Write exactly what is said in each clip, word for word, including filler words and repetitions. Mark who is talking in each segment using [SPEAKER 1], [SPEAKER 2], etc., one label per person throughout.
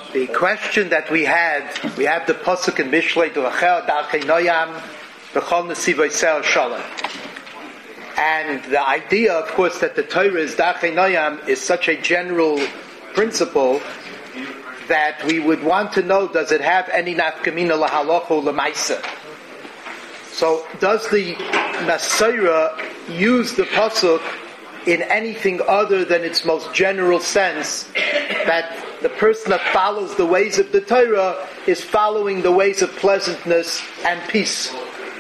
[SPEAKER 1] The question that we had, we have the pasuk in Mishlei, D'Rachel Darchei Noyam, V'chol Nesivos Shalom. And the idea, of course, that the Torah is Darchei Noyam is such a general principle that we would want to know, does it have any nafkamina lahalocha or lemaisa? So, does the Nasira use the pasuk in anything other than its most general sense, that the person that follows the ways of the Torah is following the ways of pleasantness and peace?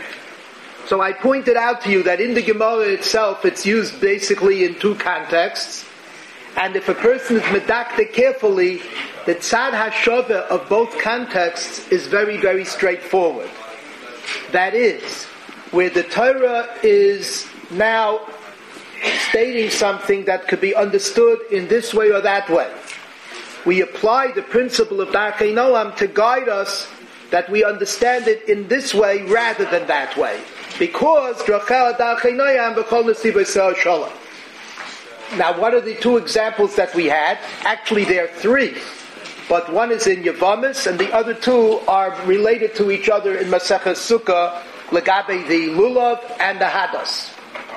[SPEAKER 1] So I pointed out to you that in the Gemara itself it's used basically in two contexts, and if a person is medakta carefully, the tzad hashava of both contexts is very, very straightforward. That is, where the Torah is now stating something that could be understood in this way or that way, we apply the principle of Darchei Noam to guide us that we understand it in this way rather than that way. Because Drachel Darchei Noam V'chol Nesivos Shalom. Now, what are the two examples that we had? Actually, there are three. But one is in Yavamis, and the other two are related to each other in Maseches Sukkah, Legabe the Lulav and the Hadas.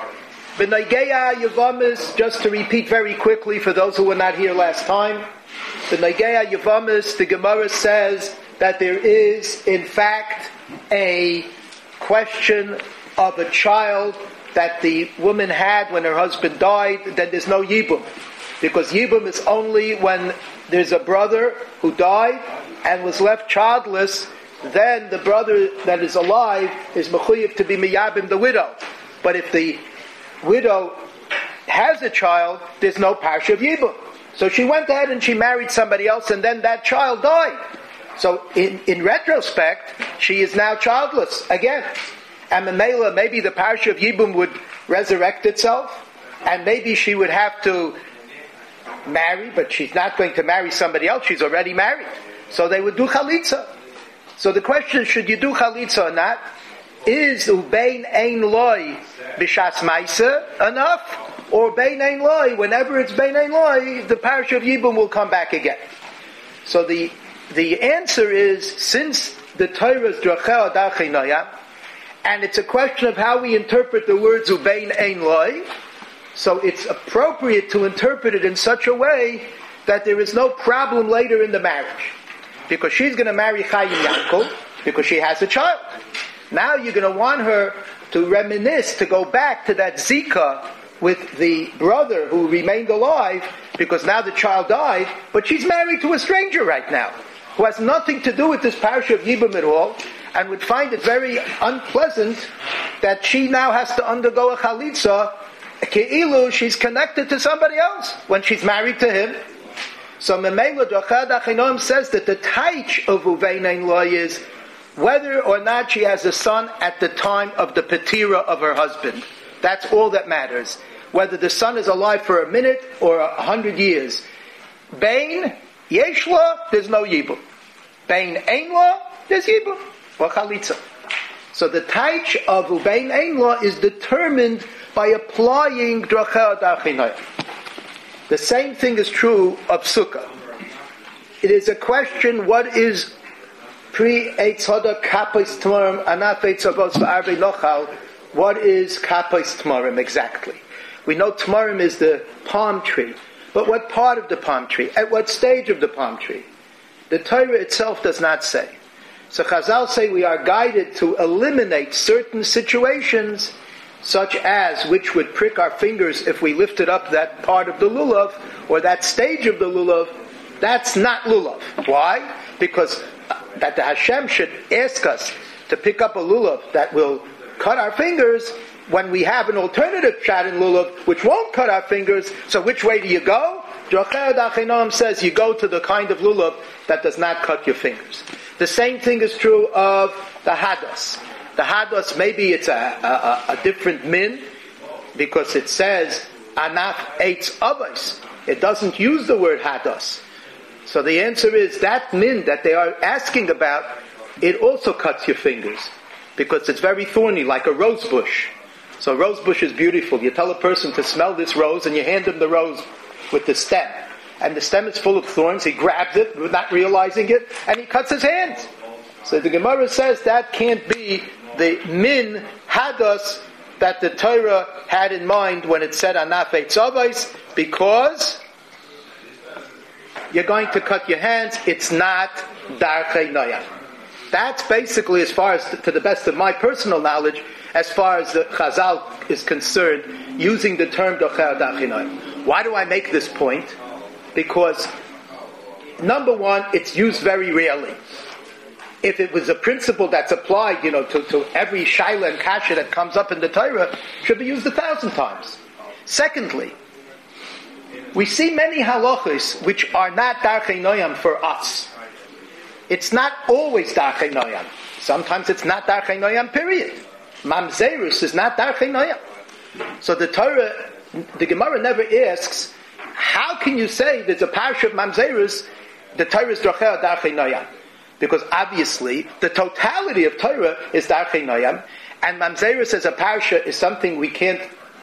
[SPEAKER 1] B'Neigeya Yavamis, just to repeat very quickly for those who were not here last time, B'Neigeya Yavamis, the Gemara says that there is, in fact, a question of a child that the woman had when her husband died, then there's no Yibum. Because Yibum is only when there's a brother who died and was left childless, then the brother that is alive is mechuyev to be miyabim the widow. But if the widow has a child, there's no parsha of Yibum. So she went ahead and she married somebody else, and then that child died. So in, in retrospect, she is now childless again. And Mamela, maybe the parsha of Yibum would resurrect itself, and maybe she would have to marry, but she's not going to marry somebody else, she's already married. So they would do chalitza. So the question is, should you do chalitza or not? Is ubein ein loy b'shas maisa enough? Or bein ein loy, whenever it's bein ein loy, the parsha of Yibum will come back again. So the the answer is, since the Torah is Drachel Darchei Noyam, and it's a question of how we interpret the words ubein ein loy, so it's appropriate to interpret it in such a way that there is no problem later in the marriage. Because she's going to marry Chaim Yaakov, because she has a child. Now you're going to want her to reminisce, to go back to that Zika with the brother who remained alive, because now the child died, but she's married to a stranger right now, who has nothing to do with this parsha of Yibum at all, and would find it very unpleasant that she now has to undergo a chalitza, ke'ilu she's connected to somebody else when she's married to him. So Memela Drachel Darchei Noam says that the taich of uvein ein loy is whether or not she has a son at the time of the petira of her husband. That's all that matters. Whether the son is alive for a minute or a hundred years. Bein yeshla, there's no yibum. Bein ein la, there's yibum. Or chalitza. So the taich of uvein ein la is determined by applying Drachel Darchei Noam. The same thing is true of Sukkah. It is a question, what is pre-Eitz Hada Kapos Tamarim, Anaf Eitz Avos V'Arvei Nochal, what is Kapos Tamarim exactly? We know Tamarim is the palm tree, but what part of the palm tree? At what stage of the palm tree? The Torah itself does not say. So Chazal say we are guided to eliminate certain situations such as which would prick our fingers if we lifted up that part of the lulav, or that stage of the lulav. That's not lulav. Why? Because that the Hashem should ask us to pick up a lulav that will cut our fingers when we have an alternative shot in lulav which won't cut our fingers. So which way do you go? Drachel Darchei Noam says you go to the kind of lulav that does not cut your fingers. The same thing is true of the hadas. The hadas, maybe it's a, a, a different min, because it says anaf eitz avos. It doesn't use the word hadas. So the answer is that min that they are asking about, it also cuts your fingers, because it's very thorny, like a rose bush. So a rose bush is beautiful. You tell a person to smell this rose, and you hand them the rose with the stem. and the stem is full of thorns. He grabs it, not realizing it, and he cuts his hand. So the Gemara says that can't be the min hadas that the Torah had in mind when it said anaf eitzavos, because you're going to cut your hands. It's not darchei noyam. That's basically, as far as, to the best of my personal knowledge, as far as the Chazal is concerned, using the term darchei noyam. Why do I make this point? Because, number one, it's used very rarely. If it was a principle that's applied, you know, to, to every shaila and kasha that comes up in the Torah, it should be used a thousand times. Secondly, we see many halachos which are not darchei noyam for us. It's not always darchei noyam. Sometimes it's not darchei noyam, period. Mamzerus is not darchei noyam. So the Torah, the Gemara never asks, how can you say there's a parsha of Mamzerus, the Torah is darchei noyam? Because obviously, the totality of Torah is darchei noyam, and Mamzerus as a parsha is something we can't,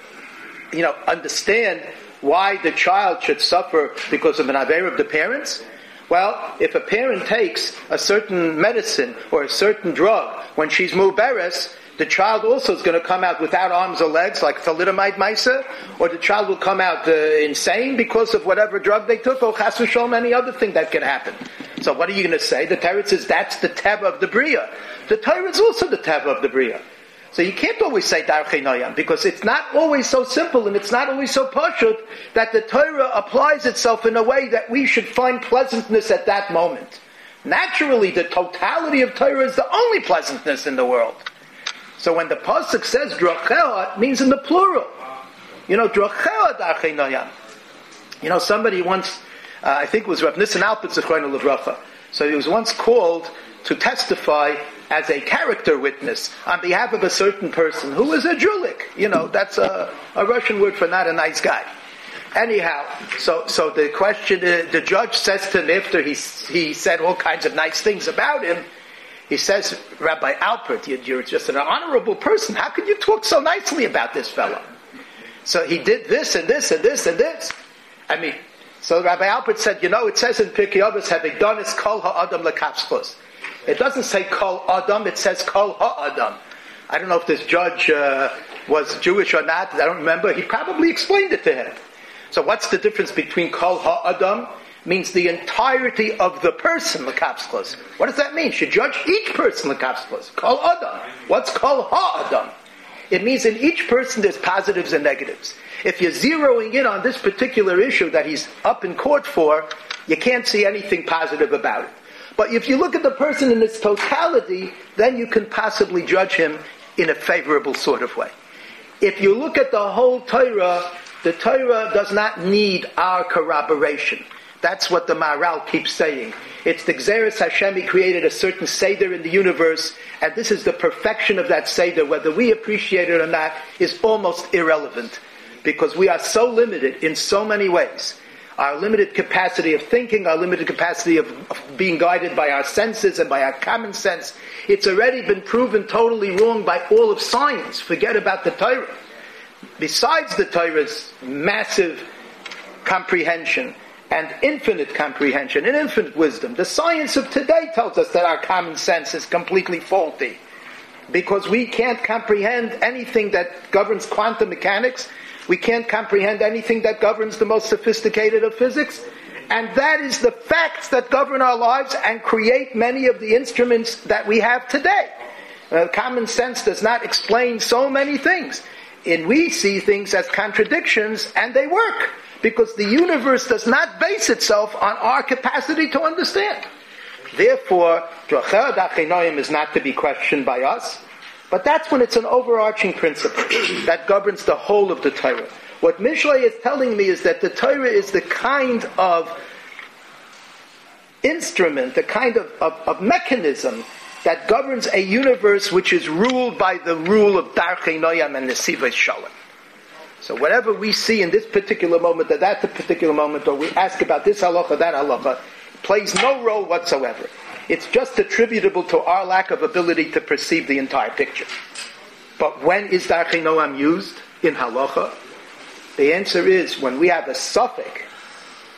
[SPEAKER 1] you know, understand why the child should suffer because of an aver of the parents. Well, if a parent takes a certain medicine or a certain drug when she's muberes, the child also is going to come out without arms or legs, like thalidomide maisa, or the child will come out uh, insane because of whatever drug they took, or chas v'sholom, any other thing that can happen. So what are you going to say? The Torah says that's the teva of the bria. The Torah is also the teva of the bria. So you can't always say darchei noyam, because it's not always so simple and it's not always so pashut that the Torah applies itself in a way that we should find pleasantness at that moment. Naturally, the totality of Torah is the only pleasantness in the world. So when the pasuk says drachea, it means in the plural. You know, drachea darchei noyam. You know, somebody once, uh, I think it was Rav Nissen Alpert Zichrono Livracha. So he was once called to testify as a character witness on behalf of a certain person who was a Julik. You know, that's a, a Russian word for not a nice guy. Anyhow, so so the question, uh, the judge says to him after he he said all kinds of nice things about him, he says, Rabbi Alpert, you're, you're just an honorable person. How could you talk so nicely about this fellow? So he did this and this and this and this. I mean, so Rabbi Alpert said, you know, it says in Pirkei Avos, having done is kol ha'adam lekapschus. It doesn't say kol adam, it says kol ha'adam. I don't know if this judge uh, was Jewish or not. I don't remember. He probably explained it to him. So what's the difference between kol ha'adam? Means the entirety of the person, lekapschus. What does that mean? Should judge each person, lekapschus. Kol adam. What's kol ha'adam? It means in each person there's positives and negatives. If you're zeroing in on this particular issue that he's up in court for, you can't see anything positive about it. But if you look at the person in its totality, then you can possibly judge him in a favorable sort of way. If you look at the whole Torah, the Torah does not need our corroboration. That's what the Maharal keeps saying. It's the Gzeres Hashem. He created a certain Seder in the universe, and this is the perfection of that Seder. Whether we appreciate it or not is almost irrelevant, because we are so limited in so many ways. Our limited capacity of thinking, our limited capacity of, of being guided by our senses and by our common sense. It's already been proven totally wrong by all of science. Forget about the Torah. Besides the Torah's massive comprehension and infinite comprehension and infinite wisdom, the science of today tells us that our common sense is completely faulty, because we can't comprehend anything that governs quantum mechanics. We can't comprehend anything that governs the most sophisticated of physics. And that is the facts that govern our lives and create many of the instruments that we have today. Uh, common sense does not explain so many things. And we see things as contradictions, and they work, because the universe does not base itself on our capacity to understand. Therefore, drachei darchei noyam is not to be questioned by us. But that's when it's an overarching principle that governs the whole of the Torah. What Mishlei is telling me is that the Torah is the kind of instrument, the kind of, of, of mechanism that governs a universe which is ruled by the rule of darchei noyam and nesivos shalom. So whatever we see in this particular moment, or that particular moment, or we ask about this halacha, that halacha, plays no role whatsoever. It's just attributable to our lack of ability to perceive the entire picture. But when is darchei noyam used in halacha? The answer is when we have a suffix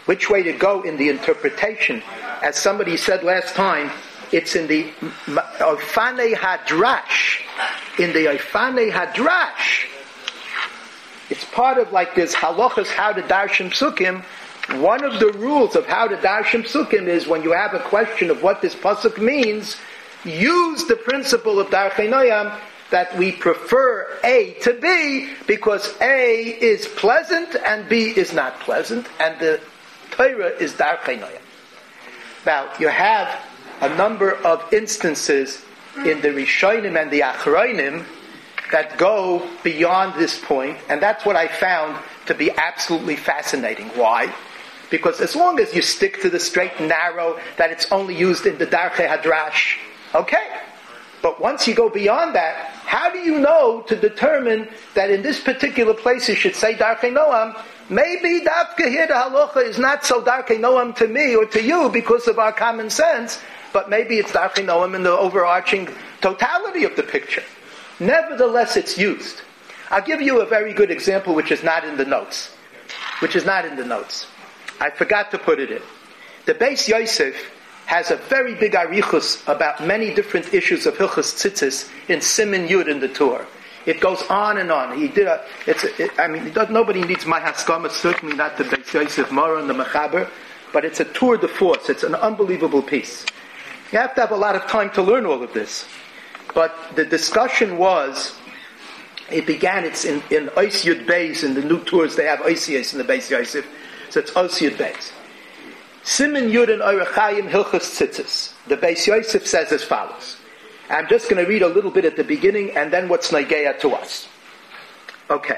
[SPEAKER 1] which way to go in the interpretation. As somebody said last time, it's in the Oifane Hadrash. In the Oifane Hadrash, it's part of like this halachas how to darshan psukim. One of the rules of how to darshan psukim is when you have a question of what this pasuk means, use the principle of Darchei Noam that we prefer A to B because A is pleasant and B is not pleasant, and the Torah is Darchei Noam. Now, you have a number of instances in the Rishonim and the Achronim that go beyond this point, and that's what I found to be absolutely fascinating. Why? Because as long as you stick to the straight and narrow, that it's only used in the Darchei Hadrash, okay. But once you go beyond that, how do you know to determine that in this particular place you should say Darchei Noam? Maybe Dafka here the halacha is not so Darchei Noam to me or to you because of our common sense, but maybe it's Darchei Noam in the overarching totality of the picture. Nevertheless, it's used. I'll give you a very good example which is not in the notes. Which is not in the notes. I forgot to put it in. The Beis Yosef has a very big arichus about many different issues of Hilchos Tzitzis in Siman Yud in the Torah. It goes on and on. He did a. It's. A, it, I mean, it does, nobody needs my haskama. Certainly not the Beis Yosef Mora and the Mechaber, but it's a tour de force. It's an unbelievable piece. You have to have a lot of time to learn all of this. But the discussion was, it began. It's in in Ois Yud Beis in the new tours. They have Oisios in the Beis Yosef, so it's Ois Yud Beis. Siman Yud and Orachayim Hilchos Tzitzis. The Beis Yosef says as follows. I'm just going to read a little bit at the beginning and then what's Nagea to us. Okay.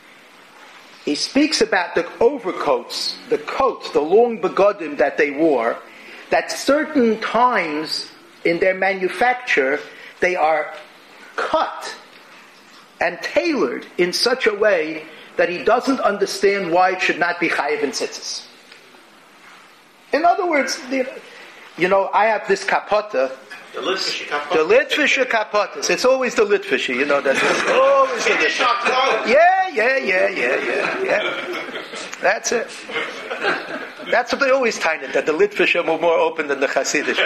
[SPEAKER 1] He speaks about the overcoats, the coats, the long begodim that they wore, that certain times in their manufacture they are cut and tailored in such a way that he doesn't understand why it should not be chayiv in tzitzis. In other words, you know, I have this kapota.
[SPEAKER 2] The Litvische kapota.
[SPEAKER 1] The Litvische kapotas. It's always the Litvische, you know. That's always the Litvische. Yeah, yeah, yeah, yeah, yeah, yeah. That's it. That's what they always tied it, that the Litvische were more open than the Hasidish.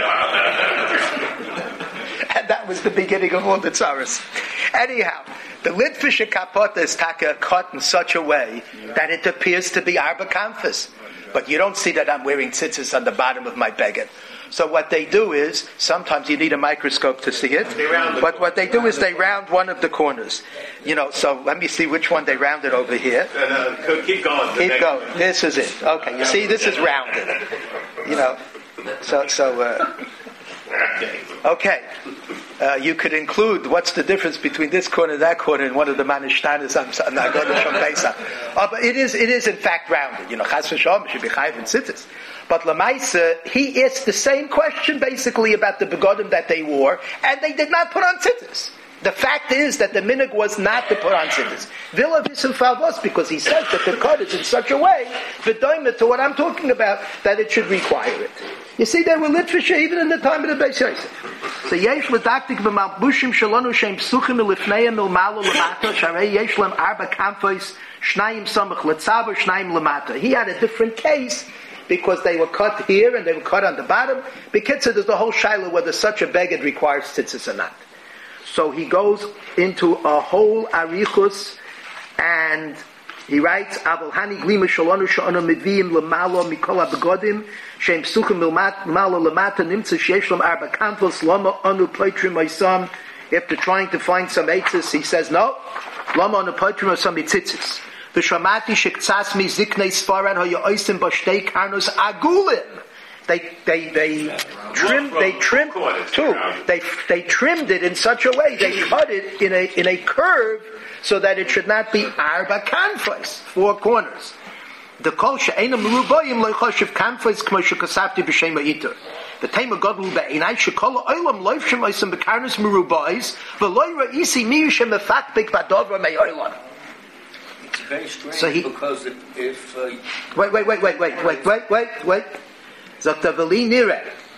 [SPEAKER 1] And that was the beginning of all the tzaras. Anyhow, the Litvische kapota is taka cut in such a way that it appears to be arba kanfas. But you don't see that I'm wearing tzitzis on the bottom of my beged. So what they do is, sometimes you need a microscope to see it, but what they do is they round one of the corners. You know, so let me see which one they rounded over here.
[SPEAKER 2] Uh, no, keep going.
[SPEAKER 1] Keep going. This is it. Okay, you see, this is rounded. You know, so, so, uh, okay. Uh, you could include what's the difference between this corner and that corner in one of the manishtanas on Nagoda Shom Pesach. Uh, but it is, it is in fact rounded. You know, Chas v'Shalom should be chayiv in tzitzis. But Lamaisa, he asked the same question basically about the begodim that they wore, and they did not put on tzitzis. The fact is that the minhag was not to put on tzitzis. Villa v'sim falvos, because he says that the cut is in such a way, v'doimet to what I'm talking about, that it should require it. You see, they were Litvische even in the time of the Beis Yosef. So yesh l'daktik b'malbushim shalonu shem psuchim ilifneim ilmalo lemata sharei yesh lem arba kamfos shnayim samach letzav shnayim lemata. He had a different case because they were cut here and they were cut on the bottom. Bekitzer, there's the whole shaila whether such a beged requires tzitzis or not. So he goes into a whole arichus and he writes, Aval hani glima shalonu sha'anu midviim lemalo mikol ha-begodim shem psuchim lemalo lemata nimtza sheyesh lem arba kanfos lama anu poitrim oisam. After trying to find some eitzis, he says, no, lama anu poitrim oisam mitzitzis. V'shamati shektsas mi ziknei svaran hoya oisim b'shtei karnos agulim. They they they trimmed they trimmed too. They they trimmed it in such a way. They cut it in a in a curve so that it should not be arba kanfos, four corners. The kol she'enam merubayim lo choshev kanfos k'mo shekasavti b'shem ha'iter. The tema gadol be'enai shekol ha'olam lo yifshem oisem b'karnos merubayis v'lo yira'isi mi yishem mefakbek b'adovra me'olam.
[SPEAKER 3] It's very strange
[SPEAKER 1] so he,
[SPEAKER 3] because if, if uh,
[SPEAKER 1] wait wait wait wait wait wait wait wait wait. Zoktavali nire.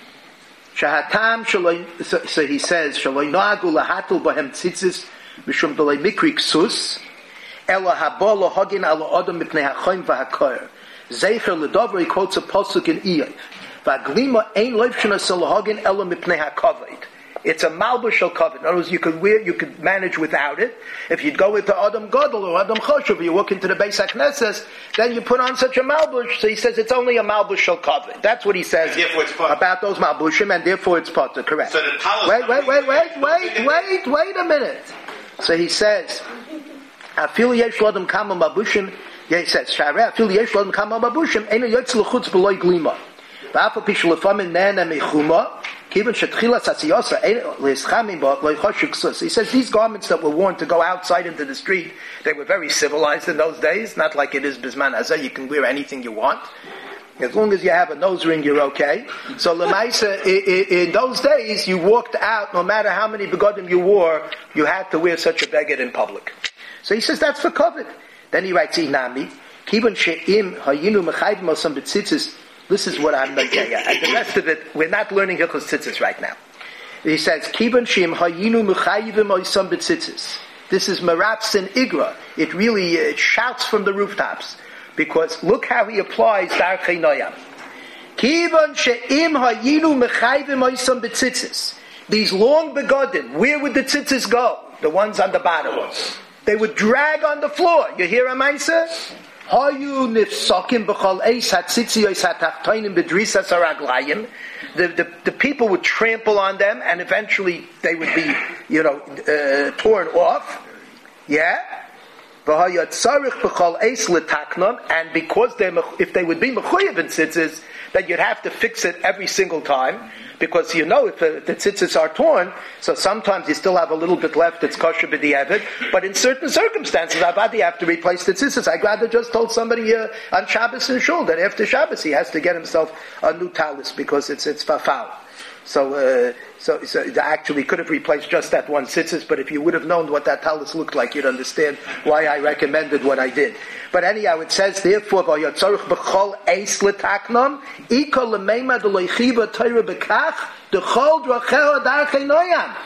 [SPEAKER 1] Shahatam shaloi. So he says shaloi noagu lahatul bahem tzitzis mishum delay mikri ksus ela habol hagin ala adam mipnei hachoim v'hakoyer.
[SPEAKER 4] Zeicher L'Dover, he quotes a Pasuk in Iyov. V'aglima ein loivshana salahagin ela mipnei hakavod. It's a malbush al kavod. In other words, you could wear, you could manage without it. If you'd go into Adam Gadol or Adam Choshev, you walk into the Beis HaKnesses, then you put on such a malbush. So he says it's only a malbush al kavod. That's what he says about those malbushim, and therefore it's potter. Correct.
[SPEAKER 2] So the
[SPEAKER 4] wait, wait, wait, wait, wait, wait, wait a minute. So he says, "Afilu yesh l'adam kama malbushim." Yeah, he says, "Sharei afilu yesh l'adam kama malbushim, eino yotz l'chutz b'loy glima." V'afa pishlefam nena mechuma. He says these garments that were worn to go outside into the street, they were very civilized in those days, not like it is Bisman Hazeh, you can wear anything you want. As long as you have a nose ring, you're okay. So Lemaisa, in those days, you walked out, no matter how many begodim you wore, you had to wear such a beged in public. So he says that's for covet. Then he writes, Inami, Kibun she'im hayinu mechayvim osam b'tzitzis. This is what I'm going to tell you. And the rest of it, we're not learning Hilchos Tzitzis right now. He says, Kiban Shim Hayinu Mechayivim Oisam B'Tzitzis. This is Maratz and Igra. It really it shouts from the rooftops. Because look how he applies Darchei Noyam. Kiban She'im Hayinu Mechayivim Oisam B'Tzitzis. These long begodim, where would the tzitzis go? The ones on the bottom. They would drag on the floor. You hear Amaisa? Hayu nifsakim b'chol eis hatzitziyos hatachtoinim b'drisas haraglayim. The the the people would trample on them, and eventually they would be, you know, uh, torn off. Yeah. V'hayat tzarich b'chol eis l'taknon, and because they if they would be mechuyev in tzitzis, then you'd have to fix it every single time. Because you know if the, the tzitzis are torn, so sometimes you still have a little bit left that's kosher b'di'evet, but in certain circumstances, Avadi have to replace the tzitzis. I'd rather just told somebody uh, on Shabbos in Shul that after Shabbos he has to get himself a new talis because it's it's fafal. So, uh, so, so they actually could have replaced just that one tzitzis, but if you would have known what that talis looked like, you'd understand why I recommended what I did. But anyhow, it says, therefore, v'yatzorich b'chol eis l'taknom, iko l'meima d'loichiva teira b'kach, d'chol dracheo darchei noyam.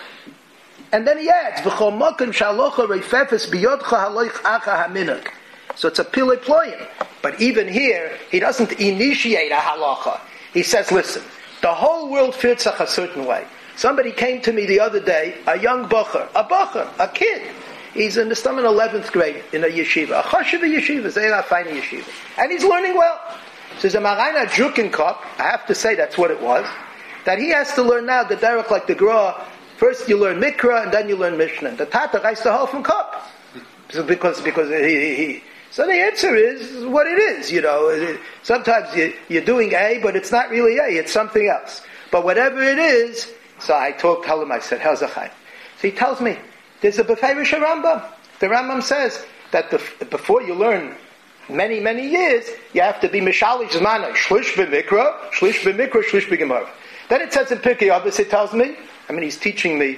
[SPEAKER 4] And then he adds, v'chol mokim shalocha reifefes biyodcha haloich acha haminuk. So it's a pile ployim. But even here, he doesn't initiate a halacha. He says, listen, the whole world fits a certain way. Somebody came to me the other day, a young bacher, a bacher, a kid. He's in the stomach in eleventh grade in a yeshiva, a chashiva yeshiva, Zayla Fine yeshiva, and he's learning well. So there's a Marayna Jukinkop, I have to say that's what it was, that he has to learn now the derech like the Gra. First you learn Mikra and then you learn Mishnah. The Tata writes the whole from Kop, so because because he, he, he So the answer is what it is, you know. Sometimes you, you're doing A, but it's not really A, it's something else. But whatever it is, so I told tell him, I said, how's a chai? So he tells me, there's a Beferish Rambam. The Rambam says that the, before you learn many, many years, you have to be Mishalish Zmana, Shlish b'Mikra, Shlish b'Mikra, Shlish b'Gemara. Then it says in Pirkei Avos, it tells me, I mean, he's teaching me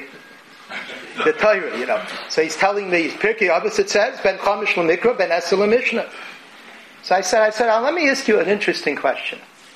[SPEAKER 4] the Torah, you know. So he's telling me, Pirkei Avos, it says, Ben Chamish l'Mikra, Ben Esel l'Mishnah. So I said, I said, oh, let me ask you an interesting question.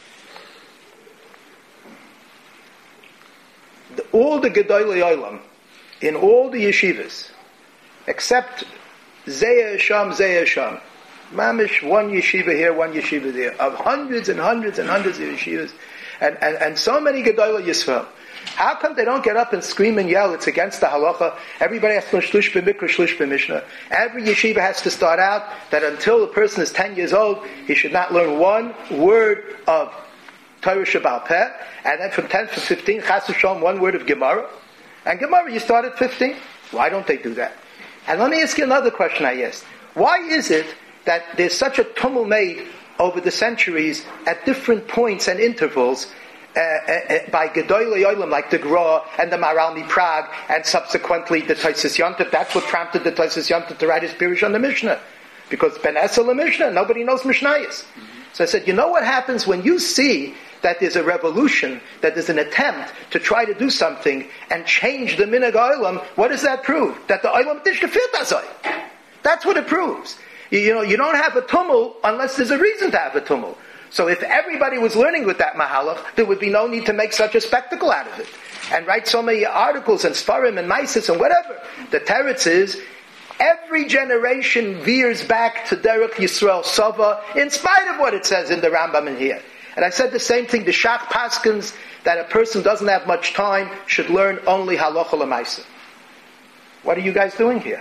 [SPEAKER 4] The, all the Gedolei Olam, in all the yeshivas, except Zeya Sham, Zeya Sham, Mamish, one yeshiva here, one yeshiva there, of hundreds and hundreds and hundreds of yeshivas, and, and, and so many Gedolei Yisrael. How come they don't get up and scream and yell, it's against the halacha? Everybody has to learn shlish b'mikra, shlish b'mishnah. Every yeshiva has to start out that until the person is ten years old, he should not learn one word of Torah Sheba'al Peh, and then from ten to fifteen, Chas v'Shalom, one word of Gemara. And Gemara, you start at fifteen. Why don't they do that? And let me ask you another question I asked. Why is it that there's such a tumult made over the centuries at different points and intervals uh, uh, uh, by Gedolei Olam like the Gra and the Maharal MiPrague and subsequently the Tosfos Yontif? That's what prompted the Tosfos Yontif to write his Pirush on the Mishnah. Because Ben Esel Mishnah, nobody knows Mishnayos. So I said, you know what happens when you see that there's a revolution, that there's an attempt to try to do something and change the minhag olam? What does that prove? That the olam tish gefehlt azay. That's what it proves. You, you know, you don't have a tumult unless there's a reason to have a tumult. So if everybody was learning with that mahalach, there would be no need to make such a spectacle out of it and write so many articles and svarim and maisis and whatever. The teretz is Every generation veers back to Derech Yisrael Sova, in spite of what it says in the Rambam in here. And I said the same thing, the Shach Paskins, that a person doesn't have much time, should learn only Halacha L'Maisa. What are you guys doing here?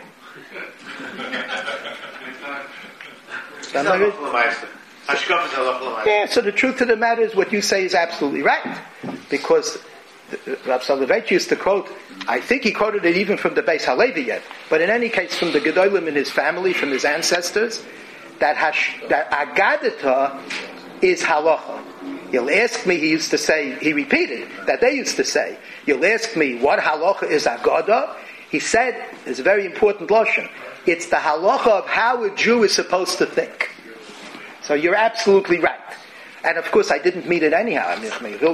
[SPEAKER 4] Yeah, so the truth of the matter is what you say is absolutely right. Because Rav Soloveitch used to quote, I think he quoted it even from the Beis Halevi yet, but in any case from the Gedolim in his family, from his ancestors, that Hash, that Agadata is halacha. You'll ask me, he used to say, he repeated, that they used to say, you'll ask me, what halacha is Agada? He said, it's a very important lashon, it's the halacha of how a Jew is supposed to think. So you're absolutely right. And of course, I didn't mean it anyhow. I mean,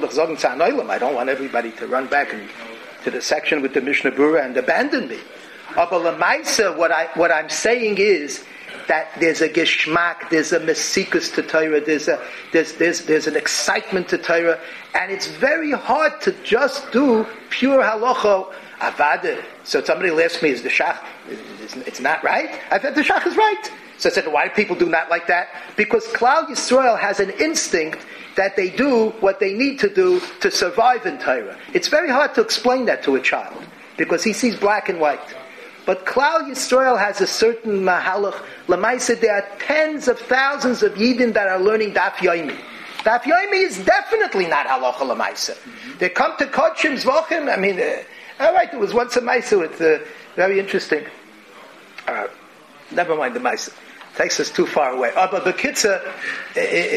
[SPEAKER 4] I don't want everybody to run back and, to the section with the Mishnah Berurah and abandon me. But L'maisa, what I what I'm saying is that there's a geschmack, there's a mesikus to Torah, there's a there's there's there's an excitement to Torah, and it's very hard to just do pure halacha avada. So somebody will ask me, is the shach? It's, it's not right. I said the shach is right. So I said, why do people do not like that? Because Klal Yisrael has an instinct that they do what they need to do to survive in Torah. It's very hard to explain that to a child, because he sees black and white. But Klal Yisrael has a certain mahalach. L'maisa, there are tens of thousands of Yidden that are learning Daf Yomi. Daf Yomi is definitely not halacha l'maisa. Mm-hmm. They come to Kodshim Zvachim. I mean, uh, all right, there was once a maisa with uh, very interesting. Uh, never mind the maisa. Takes us too far away. Oh, but the Kitzah, uh,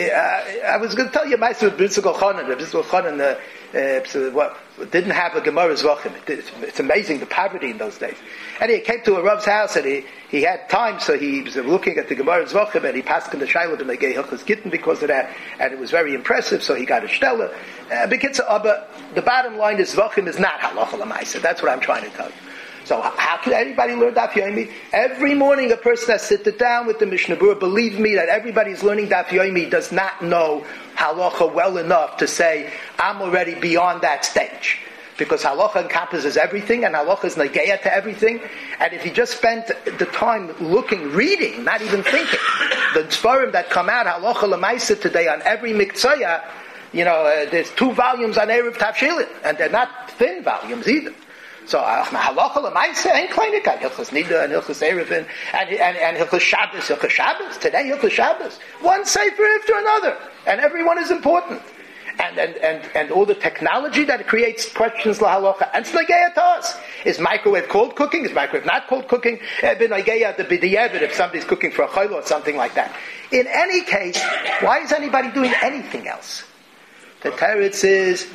[SPEAKER 4] uh, I was going to tell you maisa with B'nai Chonan. B'nai Chonan uh, uh, what, didn't have a Gemara Zvachim. It, it's amazing the poverty in those days. And he came to a Rav's house and he, he had time, so he was looking at the Gemara Zvachim and he passed in the Shaila and they gave Hilchos Gittin because of that, and it was very impressive, so he got a Shtella. Uh, but the bottom line is Zvachim is not halacha l'maisa. That's what I'm trying to tell you. So how can anybody learn Daf Yomi? Every morning a person has to sit down with the Mishnah Berurah. Believe me that everybody's learning Daf Yomi does not know halacha well enough to say, I'm already beyond that stage. Because halacha encompasses everything, and halacha is nageya to everything. And if you just spent the time looking, reading, not even thinking, the Sfarim that come out, halacha l'maisa today on every miktzaya, you know, uh, there's two volumes on Erev Tavshilin, and they're not thin volumes either. So halacha l'maisa ain't klinikat. Hilchos Nida and Hilchos Erevin and and and Hilchos Shabbos, Hilchos Shabbos today, Hilchos Shabbos, one sefer after another, and everyone is important. And and and and all the technology that creates questions lahalacha and snageya to us. Is microwave cold cooking? Is microwave not cold cooking? B'nageya the b'diavad if somebody's cooking for a chayla or something like that. In any case, why is anybody doing anything else? The Teretz is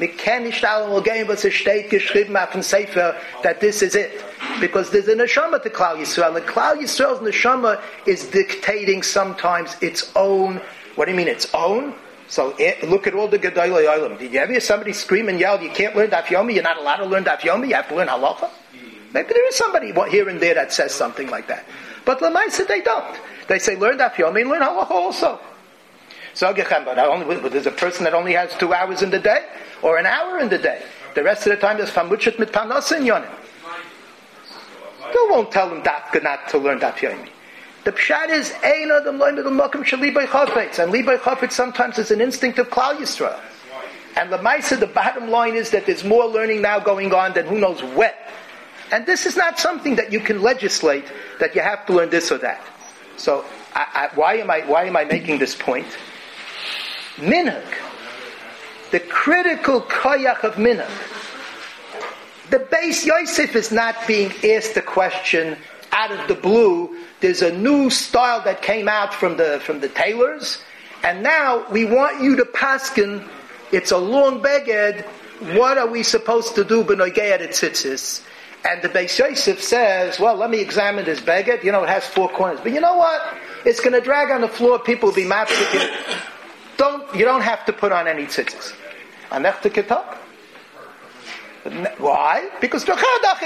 [SPEAKER 4] that this is it, because there's a neshama to Klal Yisrael, and Klal Yisrael's neshama is dictating sometimes its own. What do you mean its own? So look at all the Gedolei Olam. Did you ever hear somebody scream and yell, you can't learn Daf Yomi, you're not allowed to learn Daf Yomi, you have to learn halacha? Maybe there is somebody here and there that says something like that. But L'maisa, they don't. They say learn Daf Yomi and learn halacha also. So but there's a person that only has two hours in the day, or an hour in the day. The rest of the time there's famuchet mit parnasa in yonim. Still won't tell them dafka not to learn Daf Yomi. The pshat is, Ein adam lo yimid l'makom shel libay chafetz, and libay chafetz sometimes is an instinct of Klal Yisrael. And l'maisa, the bottom line is that there's more learning now going on than who knows when. And this is not something that you can legislate that you have to learn this or that. So, I, I, why am I why am I making this point? Minhag, the critical koyach of minhag. The Beis Yosef is not being asked a question out of the blue. There's a new style that came out from the from the tailors, and now we want you to paskin. It's a long beged. What are we supposed to do b'nogeya tzitzis? And the Beis Yosef says, well, let me examine this beged. You know, it has four corners, but you know what? It's going to drag on the floor. People will be mapsiking. Don't you don't have to put on any tzitzis. Anech to kitab. Why? Because no.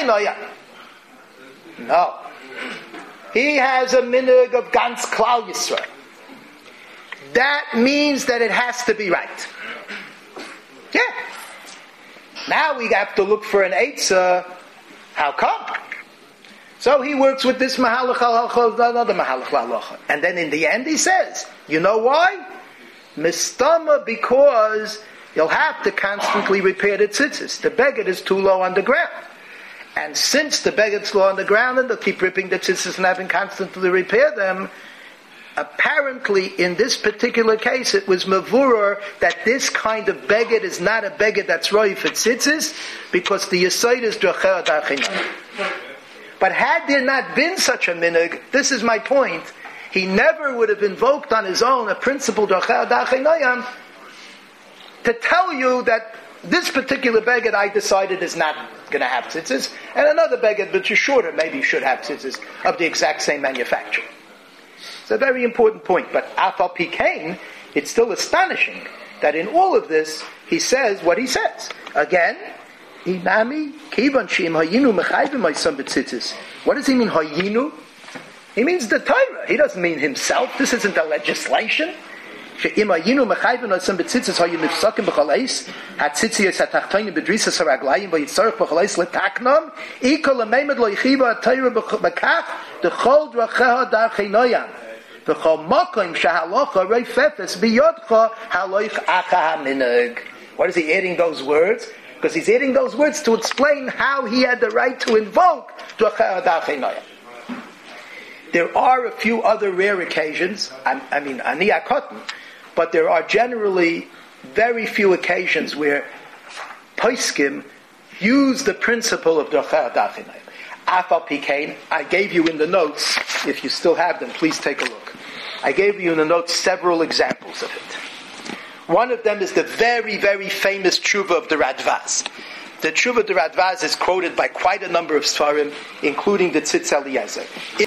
[SPEAKER 4] He has a minhag of Gans Klal Yisrael. That means that it has to be right. Yeah. Now we have to look for an eitzah. How come? So he works with this mahalach halacha, another mahalach halacha. And then in the end he says, you know why? Mistama, because you'll have to constantly repair the tzitzis. The beged is too low on the ground. And since the beged's low on the ground and they'll keep ripping the tzitzis and having constantly repair them, apparently in this particular case it was mavurah that this kind of beged is not a beged that's roi for tzitzis, because the yesod is dracher darchinayim. But had there not been such a minhag, this is my point, he never would have invoked on his own a principle dracher darchinayim to tell you that this particular beged I decided is not going to have tzitzis, and another beged which is shorter maybe should have tzitzis of the exact same manufacture. It's a very important point, but Afal Pikain, it's still astonishing that in all of this he says what he says. Again, Inami kivan sheim hayinu mechayvim ma'isam b'tzitzis. What does he mean hayinu? He means the Torah. He doesn't mean himself. This isn't a legislation. Sheim hayinu mechayvim ma'isam b'tzitzis hayu nifsakim b'chalais hatzitzias hatachtoinim b'drisas haraglayim v'yitzarech b'chalais letaknam ikol ameimed lo yichiva Torah b'kach d'chol dracheha darchinoyam. What is he adding those words? Because he's adding those words to explain how he had the right to invoke. There are a few other rare occasions, I, I mean, ani akotten, but there are generally very few occasions where poskim use the principle of Dracha Dachinayim. Afal Pikain, I gave you in the notes, if you still have them, please take a look. I gave you in the notes several examples of it. One of them is the very, very famous tshuva of the Radvaz. The tshuva of the Radvaz is quoted by quite a number of Sfarim, including the Tzitz Eliezer. It,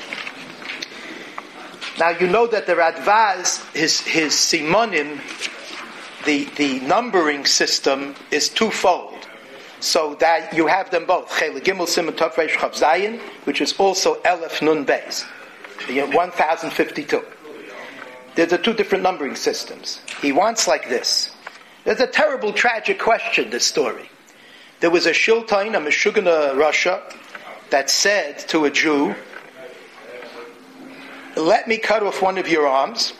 [SPEAKER 4] now you know that the Radvaz, his, his simonim, the, the numbering system is twofold. So that you have them both. Chele Gimel Simon Tov Reish Chav Zayin, which is also Elef Nun Beis, one thousand fifty-two. There's the two different numbering systems. He wants like this. There's a terrible, tragic question, this story. There was a Shiltain, a Meshugana Russia, that said to a Jew, let me cut off one of your arms,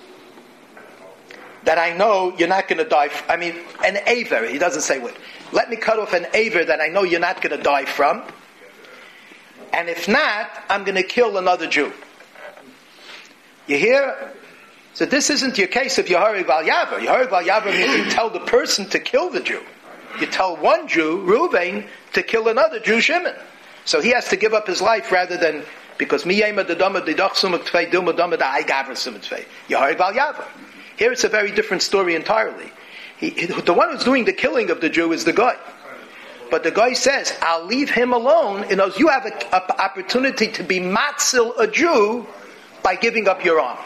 [SPEAKER 4] that I know you're not going to die. F- I mean, an aver, he doesn't say what. Let me cut off an aver that I know you're not going to die from. And if not, I'm going to kill another Jew. You hear? So this isn't your case of Yehareg Val Yaver. Yehareg Val Yaver means you tell the person to kill the Jew. You tell one Jew, Reuven, to kill another Jew, Shimon. So he has to give up his life rather than, because miyema de dama de dach sumuk tvei duma dama da I gaver sumuk tvei. Yehareg Val Yaver. Here it's a very different story entirely. He, he, the one who's doing the killing of the Jew is the guy. But the guy says, I'll leave him alone. In other words, you have an opportunity to be matzil a Jew by giving up your arm.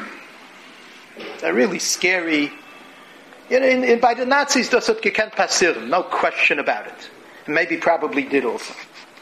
[SPEAKER 4] It's a really scary... You know, in, in, by the Nazis, das hat gekent passieren, no question about it. And maybe probably did also.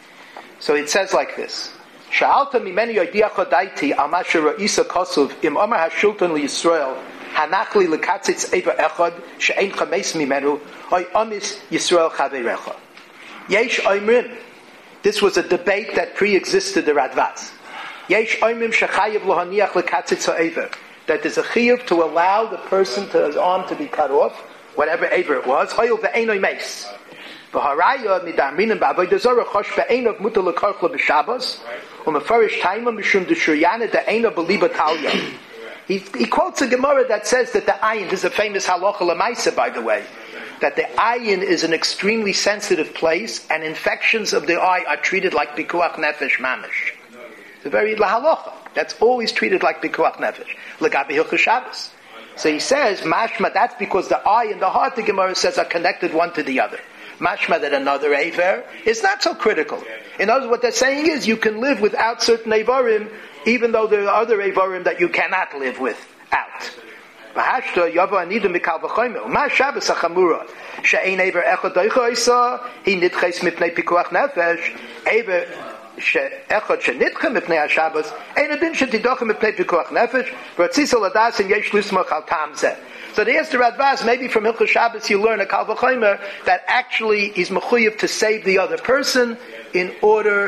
[SPEAKER 4] So it says like this. Sha'alta mimeni yoidiach hodaiti al masher ra'isa kosuv im omar hashulton li Yisrael hanachli lekatzitz eva echad she'ein chameis mimenu oy omis Yisrael chaverecha. Yesh oimrim. This was a debate that pre-existed the Radvaz. Yesh oimrim shechayev lohaniach lekatzitz ha'ever. That there's a chiyuv to allow the person to his arm to be cut off, whatever aver it was. Hoyel ve'enoi meis. V'haraya midamrinim ba'avodah zarah chosh ve'enov mutal lekarchla b'shabos u'mefarish taima mishum d'shuryana de'enov b'liba talya. He, he quotes a Gemara that says that the ayin, this is a famous halacha l'maisa, by the way, that the ayin is an extremely sensitive place, and infections of the eye are treated like pikuach nefesh mamish. It's a very halacha. That's always treated like pikuach nefesh. L'gabi hilchos Shabbos. So he says, mashma, that's because the eye and the heart, the Gemara says, are connected one to the other. Mashma that another aver is not so critical. In other words, what they're saying is you can live without certain avarim, even though there are other avarim that you cannot live without. V'hashta yava anidim mikal v'choymer. Ma Shabbos hachamura. She'ein aver echad doicha isa, hi nitches mipnei pikuach nefesh. Aver she'echad she'nitche mipnei ha-Shabbos, ein adin she'tidoche mipnei pikuach nefesh, v'ratzisa l'dasim yesh lismach al tam zeh. So they asked the Radvaz, maybe from Hilchos Shabbos you learn a kal v'chomer that actually he's mechuyev to save the other person in order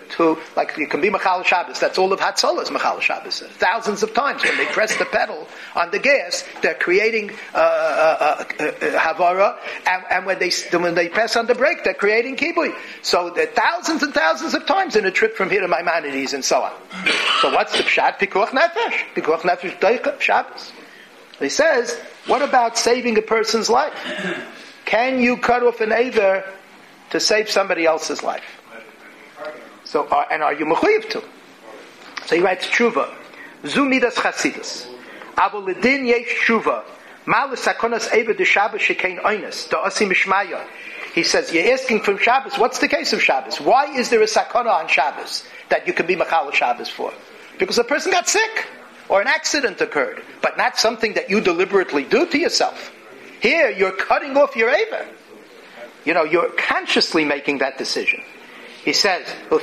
[SPEAKER 4] to, like you can be Machal Shabbos, that's all of Hatzalah is Machal Shabbos. Thousands of times when they press the pedal on the gas, they're creating uh, uh, uh, uh, Havara, and, and when they when they press on the brake, they're creating Kibui. So there are thousands and thousands of times in a trip from here to Maimonides and so on. So what's the Pshat? Pikuach Nefesh. Pikuach Nefesh Doicha Shabbos. He says, what about saving a person's life? Can you cut off an Eiver to save somebody else's life? So, uh, and are you mechuyev to? So he writes tshuva. Zu midas chasidus. Avo ledin yesh tshuva. Mal sakonas eiver de Shabbos shekein oines. Da osim mishmaya. He says, you're asking from Shabbos, what's the case of Shabbos? Why is there a sakona on Shabbos that you can be machal Shabbos for? Because a person got sick, or an accident occurred, but not something that you deliberately do to yourself. Here, you're cutting off your eiver. You know, you're consciously making that decision. He says, to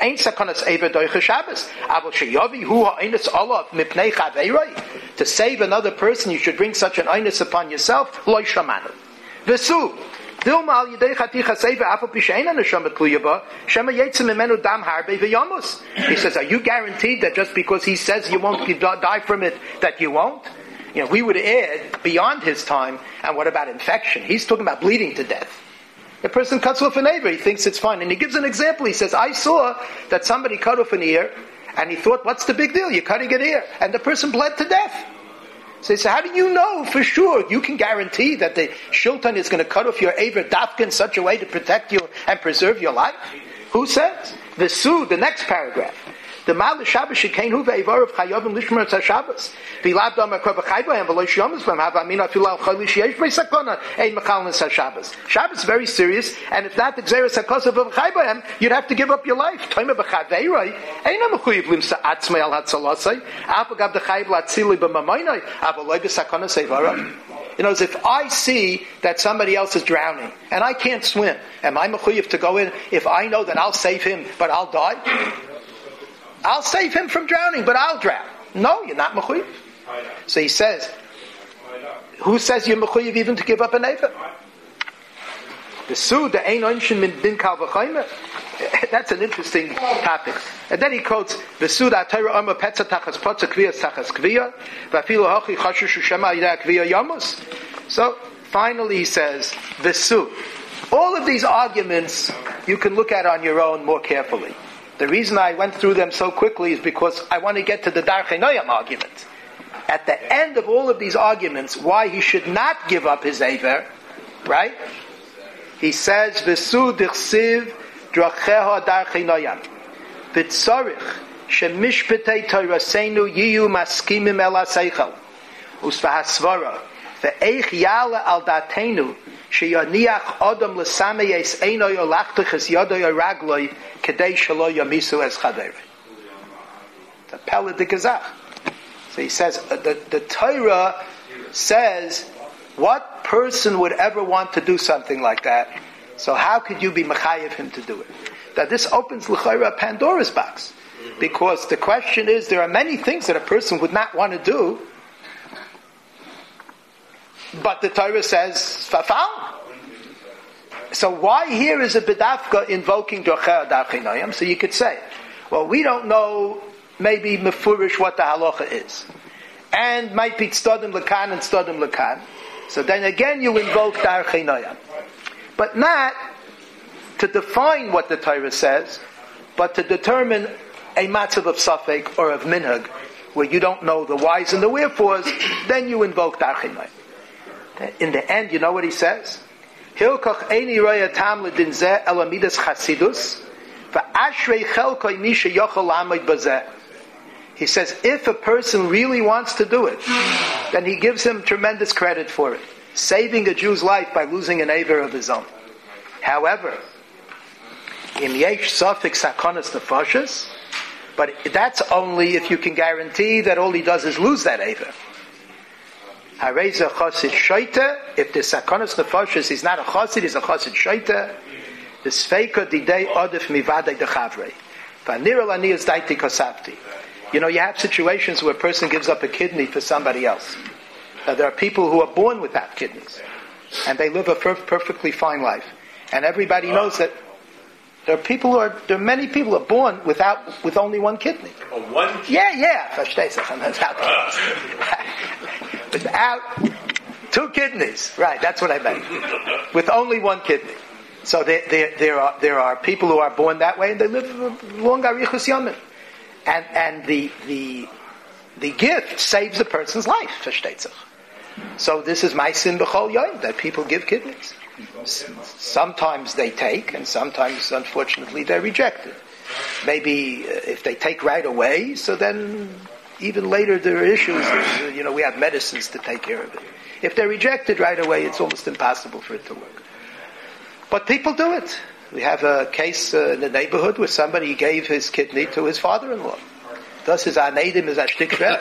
[SPEAKER 4] save another person, you should bring such an einus upon yourself. Vesu. He says, are you guaranteed that just because he says you won't die from it, that you won't? You know, we would add beyond his time, and what about infection? He's talking about bleeding to death. The person cuts off an ear, he thinks it's fine. And he gives an example. He says, I saw that somebody cut off an ear, and he thought, what's the big deal? You're cutting an ear. And the person bled to death. So he said, how do you know for sure? You can guarantee that the shilton is going to cut off your aver dafka in such a way to protect you and preserve your life? Who says? The Su, the next paragraph. The Mal Shabbos Shekain Hu ve'Ivar of Chayavim Lishmer Tzah Shabbos. V'Lav Dam Akra B'Chayvayim V'Lo Shomas B'M Hava Amina Afilu Al Chayli Sheyesh B'Sakona Ein Machal N'Tzah Shabbos. Shabbos is very serious, and if not the Gzeres HaKosav of Chayvayim, you'd have to give up your life. Toima B'Chaveiroi Eina Mechuyev Limsa Atzmei Al Hatzalasai Apagav D'Chayv Latzili B'Mamoinoi Avaloi B'Sakona Seivara. You know, as if I see that somebody else is drowning and I can't swim, am I mechuyev to go in if I know that I'll save him, but I'll die? I'll save him from drowning, but I'll drown. No, you're not mechuyev. So he says, who says you're mechuyev even to give up an ever? The Su, the Ein Oinshin Min Din Kal V'Chaymer. That's an interesting topic. And then he quotes the Su da Torah Omer Petza Tachas Potza Kviya Tachas Kviya V'Afilu Hochi Chashush Shema Yidei Kviya Yamus. So finally he says the Su. All of these arguments you can look at on your own more carefully. The reason I went through them so quickly is because I want to get to the Darchei Noyam argument. At the end of all of these arguments, why he should not give up his Eiver, right? He says, V'su d'chsiv dracheha darchei noyam. V'tzorich shemishpetei toraseinu yiyu maskimim el ha-seichel. Usvahasvara. V'eich yala al datenu sheyoniach odom l'sameyes einoy olachtich yodoy ragloi kedei shalo yamisu es chaderei. It's a pella de gazach. So he says, the, the Torah says, what person would ever want to do something like that? So how could you be mechayev him to do it? That this opens l'chayra Pandora's box. Because the question is, there are many things that a person would not want to do, but the Torah says, fafal. So why here is a bedafka invoking docher darchei noyam? So you could say, well, we don't know maybe mefurish what the halacha is. And might be tzdodim lekan and tzdodim lekan. So then again you invoke darchei noyam. But not to define what the Torah says, but to determine a matzav of safek or of minhag, where you don't know the whys and the wherefores, then you invoke darchei noyam. In the end, you know what he says? Hilkoch eini roya tam ledin zeh elamidas chasidus va'ashrei chelkoi misha yochol lamed bazeh. He says, if a person really wants to do it, then he gives him tremendous credit for it, saving a Jew's life by losing an aver of his own. However, im yesh safek sakonas nefashos, but that's only if you can guarantee that all he does is lose that aver. Hareza chosid shoita, if the sakonas nefashos is not a chosid, he's a chosid shoita, the sfeika didei odif mivadei dechavrei. V'nira lani is daiti kosapti. You know, you have situations where a person gives up a kidney for somebody else. Now, there are people who are born without kidneys, and they live a per- perfectly fine life. And everybody knows that There are people who are, there are many people who are born without, with only one kidney.
[SPEAKER 2] Oh, one?
[SPEAKER 4] Yeah, yeah. Verstehst du? Without two kidneys. Right, that's what I meant. With only one kidney. So there, there, there are there are people who are born that way and they live long arichus yamim. And and the the the gift saves a person's life, versteht sich. So this is my sin b'chol yom, that people give kidneys. Sometimes they take, and sometimes, unfortunately, they're rejected. Maybe uh, if they take right away, so then even later there are issues. Uh, you know, we have medicines to take care of it. If they're rejected right away, it's almost impossible for it to work. But people do it. We have a case uh, in the neighborhood where somebody gave his kidney to his father-in-law. Das ist ein Edim, ist ein Stück schwer.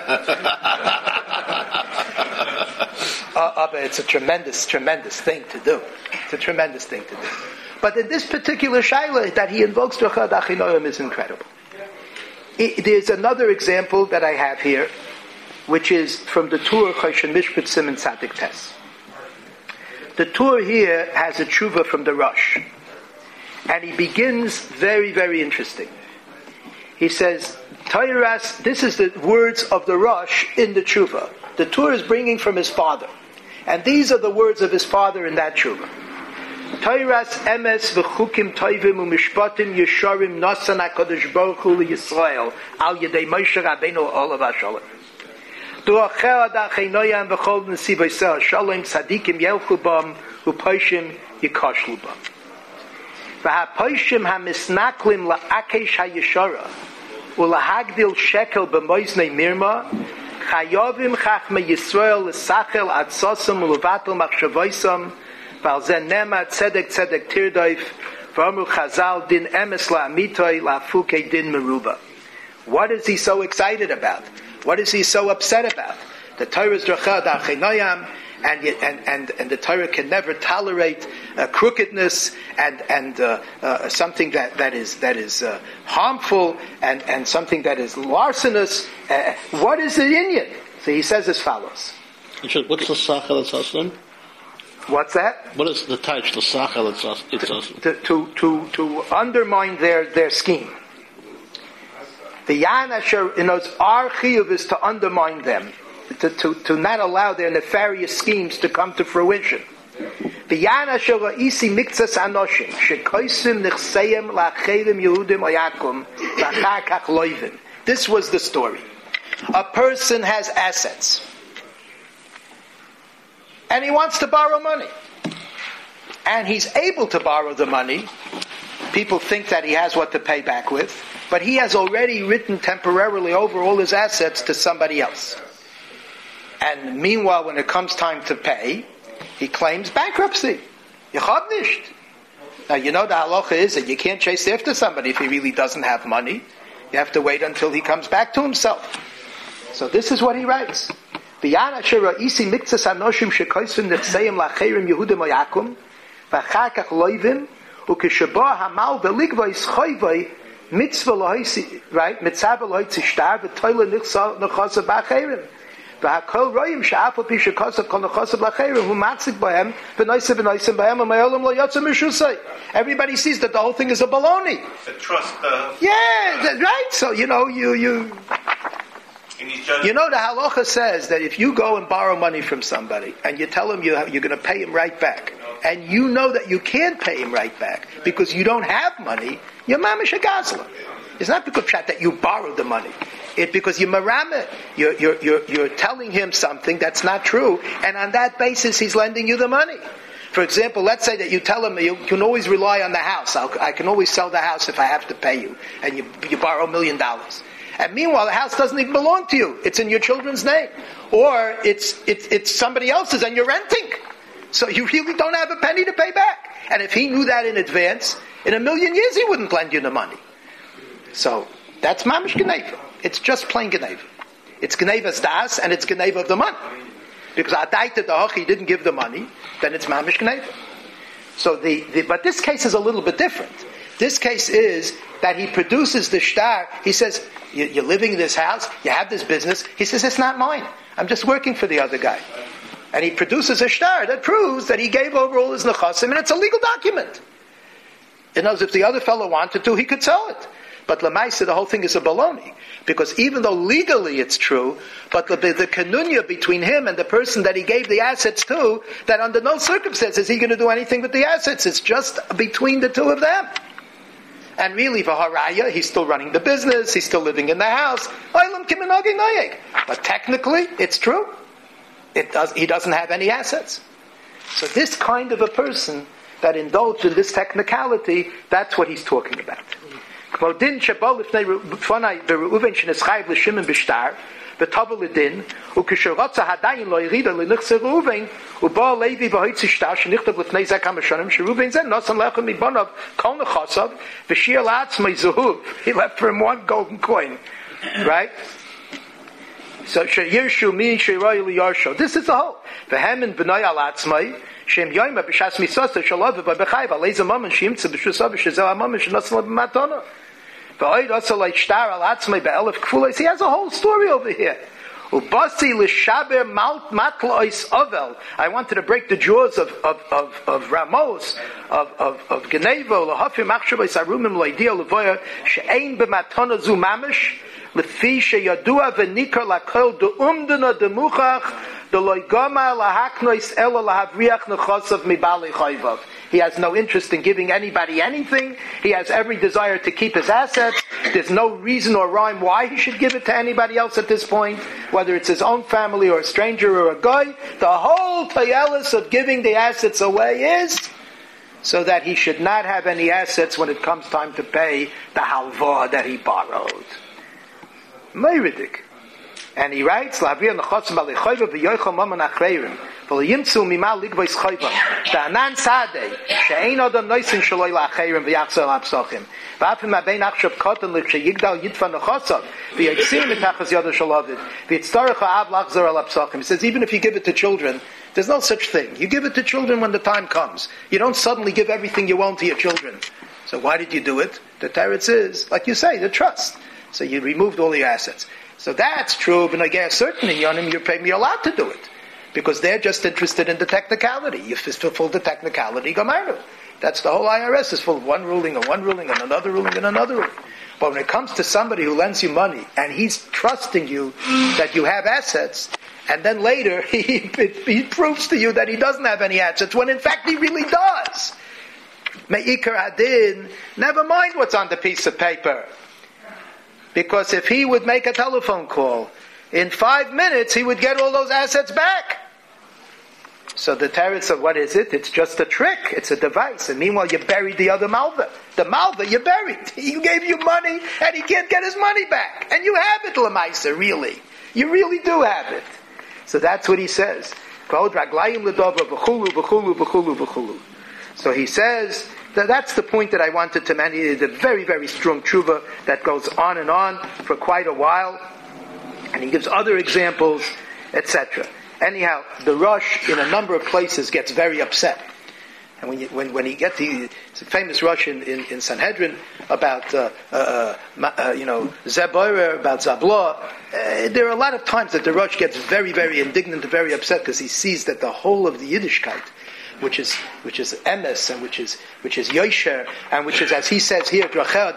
[SPEAKER 4] Uh, but it's a tremendous, tremendous thing to do. It's a tremendous thing to do. But in this particular shaila that he invokes Drachad Achinoim is incredible. It, there's another example that I have here, which is from the Tur Choshen Mishpat Siman Tzadik Tes. The Tur here has a tshuva from the Rosh, and he begins very, very interesting. He says, Tairas, this is the words of the Rosh in the tshuva. The Tur is bringing from his father. And these are the words of his father in that tshuva. Tairas emes v'chukim toivim u'mishpatim yesharim nasan HaKadosh Baruch Hu Yisrael al yedei Moshe Rabbeinu olav ha'shalom. Du'achel adachenoyam v'chol nesivay sel shalom tzadikim yelchu bam u'poishim yikashlu bam. V'ha'poishim ha'misnaklim la'akesh ha'yeshara u'la'hagdil shekel b'moiznei mirma Chayovim Chachme Yisrael L'Sachel Atzosam U'Levatel Machshavoisam V'Alzen Nema Tzedek Tzedek Tirdoif V'Amru Chazal Din Emes La'amitoi La'afuke Din Meruba. What is he so excited about? What is he so upset about? The Torah is Drachad Achinoyam, and and and and the Torah can never tolerate uh, crookedness and and uh, uh, something that, that is that is uh, harmful and, and something that is larcenous. Uh, what is the Inyan? So he says as follows.
[SPEAKER 5] What's the Sachel Etzosim?
[SPEAKER 4] What's that?
[SPEAKER 5] What is the touch? The Sachel Etzosim?
[SPEAKER 4] To to to to undermine their their scheme. The Yan Asher, you know, our chiyuv is to undermine them. To, to, to not allow their nefarious schemes to come to fruition. This was the story. A person has assets, and he wants to borrow money, and he's able to borrow the money. People think that he has what to pay back with, but he has already written temporarily over all his assets to somebody else. And meanwhile, when it comes time to pay, he claims bankruptcy. Yechab nisht. Now, you know the halacha is that you can't chase after somebody if he really doesn't have money. You have to wait until he comes back to himself. So this is what he writes. V'yan asher ra'isi miktzas anoshim shekoisvim nechseim lacherim Yehudim oyakum v'achar kach loivim u'kesheba hamal v'ligva ischoivai mitzvah lohoisi, right? Mitzvah lohoisi shtar v'toile nechasa b'acherim. V'hakol royim she'afal pi shekosav kol nechasa b'acherim hu matzik b'hem v'noisa v'noisa b'hem u'mayolam lo yotza mishusay. Everybody sees that the whole thing is a baloney.
[SPEAKER 2] The trust. Uh,
[SPEAKER 4] yeah, that, right. So you know you you. You know the halacha says that if you go and borrow money from somebody and you tell him you have, you're going to pay him right back, and you know that you can't pay him right back because you don't have money, you're mamish a gazla. It's not because that you borrowed the money. It's because you're maramet. You're, you're, you're, you're telling him something that's not true, and on that basis he's lending you the money. For example, let's say that you tell him you can always rely on the house. I'll, I can always sell the house if I have to pay you, and you, you borrow a million dollars. And meanwhile, the house doesn't even belong to you. It's in your children's name. Or it's, it's, it's somebody else's and you're renting. So you really don't have a penny to pay back. And if he knew that in advance, in a million years he wouldn't lend you the money. So that's mamish geneva. It's just plain geneva. It's geneva's das and it's geneva of the money. Because Adaita the Hochi didn't give the money, then it's mamish geneva. So the, the, but this case is a little bit different. This case is that he produces the shtar. He says, you're living in this house, you have this business. He says, it's not mine. I'm just working for the other guy. And he produces a shtar that proves that he gave over all his nechasim, and it's a legal document. In other words, if the other fellow wanted to, he could sell it. But Lamaisa, the whole thing is a baloney. Because even though legally it's true, but the, the kanunya between him and the person that he gave the assets to, that under no circumstances is he going to do anything with the assets. It's just between the two of them. And really, for Haraya, he's still running the business, he's still living in the house. But technically, it's true. It does, he doesn't have any assets. So this kind of a person that indulged in this technicality, that's what he's talking about. Din Shabal Fanai Bereuven Shneschayv L'Shimon B'Shtar V'Tavel L'Din U'Kisherotza Hadayin Lo Yerida L'Nichse Reuven U'Ba Levi B'Hoitzi Shtar Shenichtav L'Fnei Zeh Kama Shonim Sheruven Zen Nosan Lechem Mibonav Kol Nechasav V'Shir La'atzmei Zehuv. He left for him one golden coin, right? So Sheyirshu Mi Sheiroi L'Yarsho. This is the whole. V'Hemin B'Noi Al Atzmei Shem Yoyma B'Shas Misosta Shalov B'Bechayv Aleiz Amam Shimtze B'Shusav B'Shazel Amam Shenosan B'Matona. He has a whole story over here. I wanted to break the jaws of of of, of Ramos, of of of Genevo, Lahafim Achshavay Sarumim Loidia Levoya She'ein B'Matona Zu Mamish Lefi Sheyadua V'Nikar Lakol De'umdana Demuchach De'Loigama Lahaknois Ela Lahavriach Nechosav Mibali Chayvav. He has no interest in giving anybody anything. He has every desire to keep his assets. There's no reason or rhyme why he should give it to anybody else at this point, whether it's his own family or a stranger or a guy. The whole tayelis of giving the assets away is so that he should not have any assets when it comes time to pay the halva that he borrowed. Meiridik. And he writes, "Lavir nechotzim alichoyva v'yoychol maman achreirim v'liyimtzu mimal ligvois choyva da'anan sadei she'ein odom noisin shaloi la'achreirim v'yachzor la'psochim v'afim abein achshav koton l'chsheyigdal yitfa nechotzav v'yitzim mitachas yodo shalovid v'yitztorech ha'av lachzor la'psochim." He says, even if you give it to children, there's no such thing. You give it to children when the time comes. You don't suddenly give everything you own to your children. So why did you do it? The teretz is, like you say, the trust. So you removed all your assets. So that's true, but again, certainly Yonim, you're, you're allowed to do it. Because they're just interested in the technicality. You fulfill the technicality, Gamaru. That's the whole I R S is full of one ruling and one ruling and another ruling and another ruling. But when it comes to somebody who lends you money and he's trusting you that you have assets, and then later he, he proves to you that he doesn't have any assets, when in fact he really does. Me'ikar adin, never mind what's on the piece of paper. Because if he would make a telephone call, in five minutes he would get all those assets back. So the teretz of what is it? It's just a trick. It's a device. And meanwhile you buried the other malva. The malva you buried. He gave you money and he can't get his money back. And you have it, Lamaisa, really. You really do have it. So that's what he says. So he says, that that's the point that I wanted to mention. The very, very strong tshuva that goes on and on for quite a while. And he gives other examples, et cetera. Anyhow, the Rosh in a number of places gets very upset. And when you, when, when he gets the famous Rosh in, in, in Sanhedrin about, uh, uh, uh, you know, Zeborer, about Zablah, uh, there are a lot of times that the Rosh gets very, very indignant and very upset because he sees that the whole of the Yiddishkeit, which is which is emes and which is which is yosher and which is, as he says here,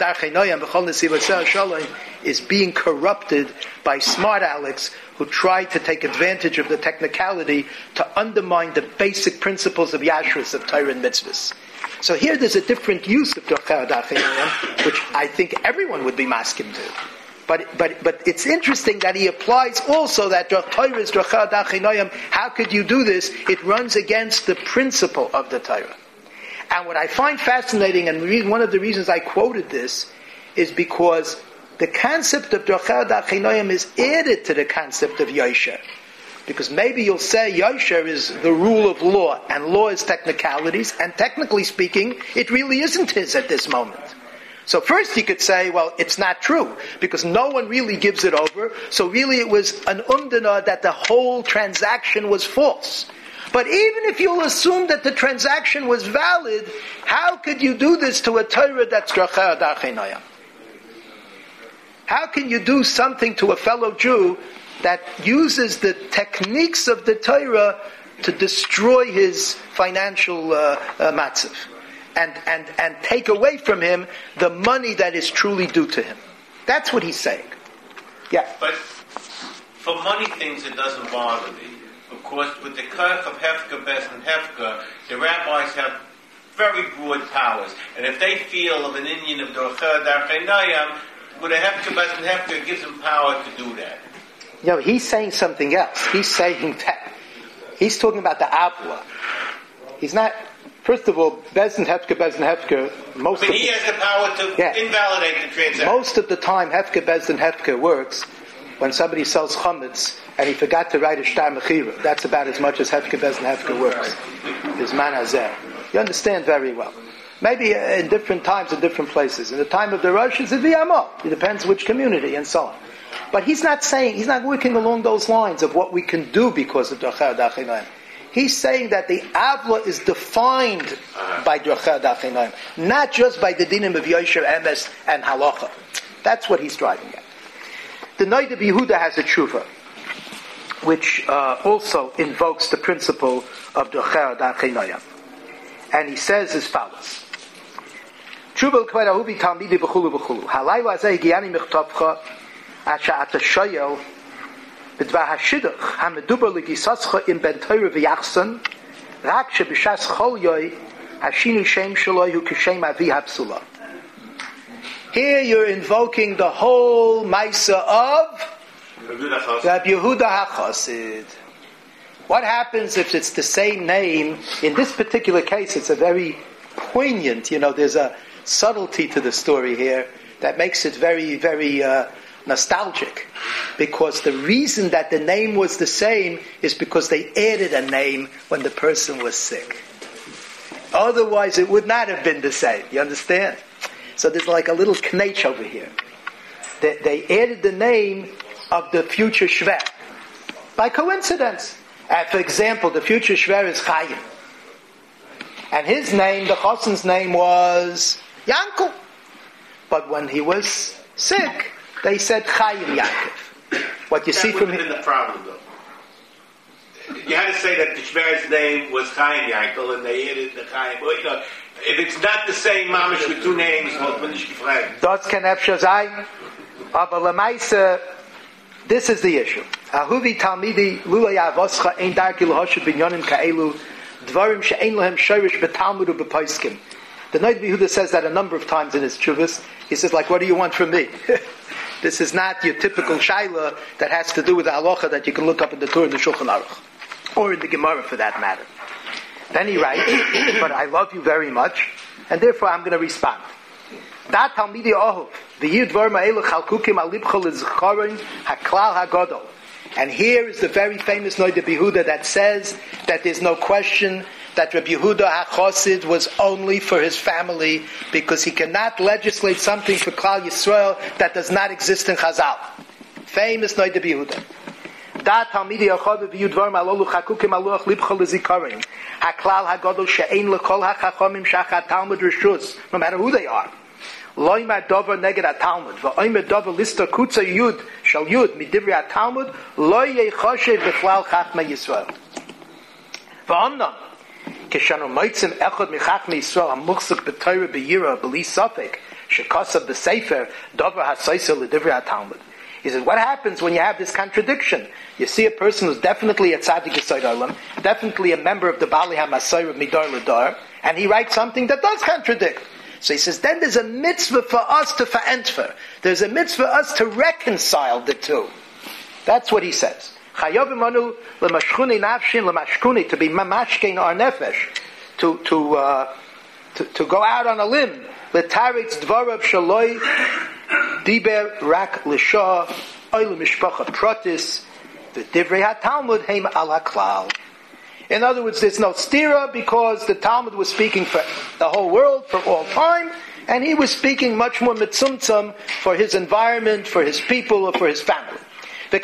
[SPEAKER 4] is being corrupted by smart Alex who try to take advantage of the technicality to undermine the basic principles of Yashrus, of Torah and mitzvahs. So here there's a different use of Dracheh Darchei, which I think everyone would be maskim to. But but but it's interesting that he applies also that Torah is Dracheh Darchei. How could you do this? It runs against the principle of the Torah. And what I find fascinating, and one of the reasons I quoted this, is because the concept of Dracheh Darchei is added to the concept of Yosher. Because maybe you'll say Yosher is the rule of law, and law is technicalities, and technically speaking, it really isn't his at this moment. So first you could say, well, it's not true, because no one really gives it over, so really it was an umdana that the whole transaction was false. But even if you'll assume that the transaction was valid, how could you do this to a Torah that's Dracheh Darchei? How can you do something to a fellow Jew that uses the techniques of the Torah to destroy his financial uh, uh, matzav? and, and, and take away from him the money that is truly due to him. That's what he's saying. Yeah.
[SPEAKER 2] But for money things, it doesn't bother me. Of course, with the Kirk of Hefka, Bez, and Hefka, the rabbis have very broad powers. And if they feel of an Indian of Dorcha Darchenayam, with a Hefka, Bez, and Hefka, it gives them power to do that.
[SPEAKER 4] You know, he's saying something else. He's saying that. He's talking about the Avla. He's not... First of all, Bez and Hefka, Bez and Hefka, most
[SPEAKER 2] But
[SPEAKER 4] of
[SPEAKER 2] he
[SPEAKER 4] the,
[SPEAKER 2] has the power to
[SPEAKER 4] yeah.
[SPEAKER 2] invalidate the transaction.
[SPEAKER 4] Most of the time, Hefka, Bez and Hefka works when somebody sells chametz and he forgot to write a shtar mechira. That's about as much as Hefka, Bez and Hefka works. His man hazeh. You understand very well. Maybe in different times, in different places. In the time of the Rosh, it's a v'yamo. It depends which community and so on. But he's not saying, he's not working along those lines of what we can do because of Dorcha Darchenayim. He's saying that the Avla is defined by Dorcha Darchenayim, not just by the dinim of Yosher, Emes, and Halacha. That's what he's driving at. The Noda B'Yehuda has a tshuva, which uh, also invokes the principle of Dorcha Darchenayim. And he says as follows. Tshuva l'kvarahu v'talmidi v'chulu v'chulu. Halayla azeh giyani michtavcha asha ata shoyel b'dvar hashidduch hamedubar l'gisascha im ben Torah v'yachsan rak sheb'shas chol yoy hashinu shem shaloi hu kishem avi hapsula. Here you're invoking the whole Maisa of Rabbi Yehuda HaChassid. What happens if it's the same name? In this particular case, it's a very poignant, you know, there's a subtlety to the story here that makes it very, very uh, nostalgic. Because the reason that the name was the same is because they added a name when the person was sick. Otherwise, it would not have been the same. You understand? So there's like a little knetch over here. They, they added the name of the future Shver by coincidence. Uh, for example, the future Shver is Chaim. And his name, the Chassan's name was Yankel. But when he was sick, they said Chaim Yaakov. What you
[SPEAKER 2] that
[SPEAKER 4] see from
[SPEAKER 2] him.
[SPEAKER 4] him.
[SPEAKER 2] That would have been the problem, though. You had to say that the Shver's name was Chaim Yankel, and they added the Chaim. Well, you know, if it's not the same mamish with two names, what man nicht gefragt.
[SPEAKER 4] Das kann efshar sein, aber lemaise, this is the issue. Ahuvi talmidi lula yavoscha ein darki l'hoshet binyonim ka'elu dvarim she'ein lohem shorish betalmud u'bepoiskim. The Noda B'Yehuda says that a number of times in his tshuvas. He says, like, what do you want from me? This is not your typical shaila that has to do with the halacha that you can look up in the Torah and the Shulchan Aruch, or in the Gemara for that matter. Then he writes, but I love you very much, and therefore I'm going to respond. Da talmidi ohov, v'yir dvar ma'elu chalkukim alibcha l'zcharon haklal hagodol. And here is the very famous Noda B'Yehuda that says that there's no question that Rabbi Yehuda HaChassid was only for his family because he cannot legislate something for Klal Yisrael that does not exist in Chazal. Famous Noda B'Yehuda. Da talmidi achad v'yu dvar ma'alolu chakukim aluach libcha l'zikaron haklal hagadol she'ein lekol hachachamim shachat talmud rishus, no matter who they are. Loimar dover neged ha-talmud v'oimer dover lista kutza yud shal yud midivri ha-talmud lo yechoshev b'chlal chachma Yisrael. V'omnam kishanu moitzim echad michachma Yisrael hamuchzuk b'Torah b'yira b'li sofek shekosab b'sefer dover ha-soisa l'divri ha-talmud. He says, what happens when you have this contradiction? You see a person who's definitely a tzaddik yesod olam, definitely a member of the Bali HaMasor of Midor L'Dor, and he writes something that does contradict. So he says, then there's a mitzvah for us to fa'entfer. There's a mitzvah for us to reconcile the two. That's what he says. Chayovim anu l'mashchuni nafshin l'mashkuni, to be mamashkein our nefesh, to to uh, to to go out on a limb. L'taritz dvarav shaloi diber rak l'shah oil mishpacha pratis v'divrei ha-talmud heim al haklal. In other words, there's no stira because the Talmud was speaking for the whole world, for all time, and he was speaking much more mitzumtzum for his environment, for his people, or for his family. You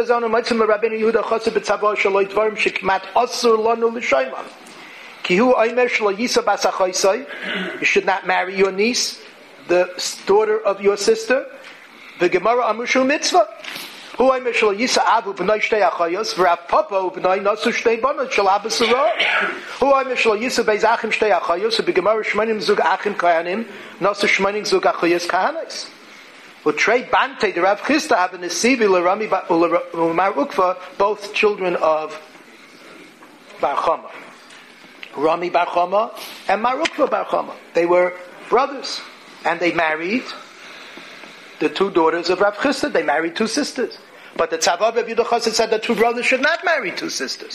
[SPEAKER 4] should not marry your niece, the daughter of your sister. The Gemara Amushu Mitzvah. Hu ay mishal yisa abu b'nai shtei achayos v'rav papa b'nai nasu shtei banot shel abba sarah. Hu ay mishal yisa beis achim shtei achayos v'gemar shmanim zug achim kahanim nasu shmanim zug achayos kahanis. U'trei bante the Rav Chisda have a nesivi l'rami u'mar ukva, both children of Bar Chama. Rami Bar Chama and Mar Ukva Bar Chama. They were brothers, and they married the two daughters of Rav Chisda. They married two sisters. But the Tzava Rav Yehuda Chassid said that two brothers should not marry two sisters.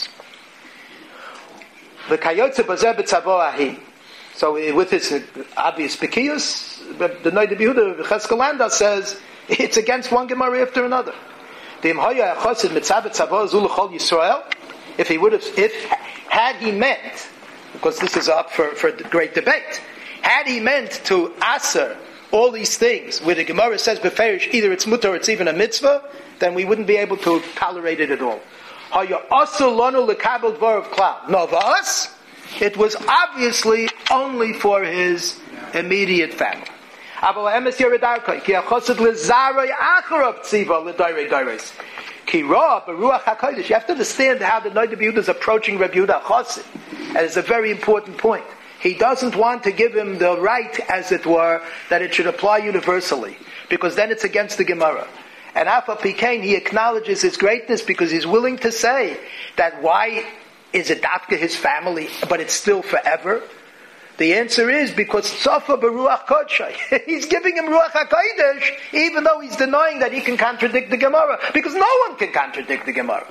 [SPEAKER 4] The Kayotze Bazer B'Tzavo Ahi. So with his obvious Bekiyus, the Noid of Yehuda Cheskalanda says it's against one Gemara after another. The Imhaya Chassid Mitzav B'Tzavo Zul Chol Yisrael. If he would have, if had he meant, because this is up for, for great debate, had he meant to aser all these things, where the Gemara says beferish, either it's mutar or it's even a mitzvah, then we wouldn't be able to tolerate it at all. No, of us, it was obviously only for his immediate family. You have to understand how the Noid of Yehuda is approaching Rabbi Yehuda Chassid. And it's a very important point. He doesn't want to give him the right, as it were, that it should apply universally, because then it's against the Gemara. And Afa Pikain, he acknowledges his greatness because he's willing to say that why is it Dafka his family, but it's still forever? The answer is because Tzofa Beruach Kodshay. He's giving him Ruach HaKodesh, even though he's denying that he can contradict the Gemara, because no one can contradict the Gemara.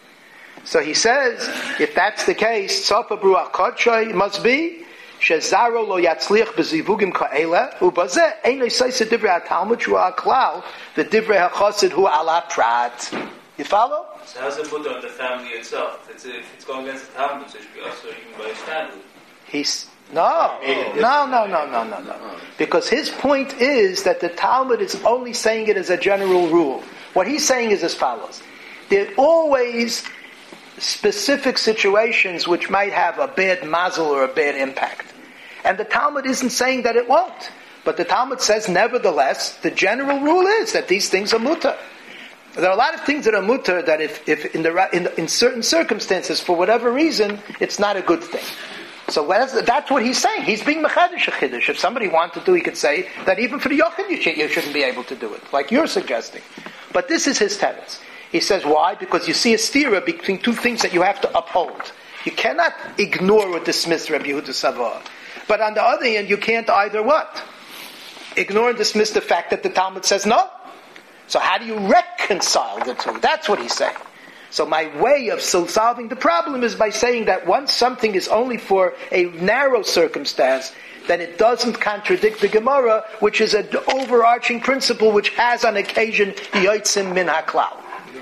[SPEAKER 4] So he says, if that's the case, Tzofa Beruach Kodshay must be Shezaro lo yatzliach bezivugim ka'ela ubazeh ein oisayse divrei haTalmud shu ha'klal the divrei haChassid hu ala prat. You follow?
[SPEAKER 6] So how's it put on the family itself? It's, if it's going against the Talmud, so it should be also even by standard.
[SPEAKER 4] He's No, no, no, no, no, no, no. Because his point is that the Talmud is only saying it as a general rule. What he's saying is as follows. There are always specific situations which might have a bad mazel or a bad impact. And the Talmud isn't saying that it won't. But the Talmud says, nevertheless, the general rule is that these things are mutar. There are a lot of things that are mutar that if, if in, the, in, in certain circumstances, for whatever reason, it's not a good thing. So that's, that's what he's saying. He's being mechadish a chiddush. If somebody wanted to, he could say that even for the yochid you, should, you shouldn't be able to do it, like you're suggesting. But this is his tenets. He says, why? Because you see a stira between two things that you have to uphold. You cannot ignore or dismiss Rabbi Yehuda Savah. But on the other hand, you can't either what? Ignore and dismiss the fact that the Talmud says no. So how do you reconcile the two? That's what he's saying. So my way of solving the problem is by saying that once something is only for a narrow circumstance, then it doesn't contradict the Gemara, which is an overarching principle which has on occasion yotzim min haklal.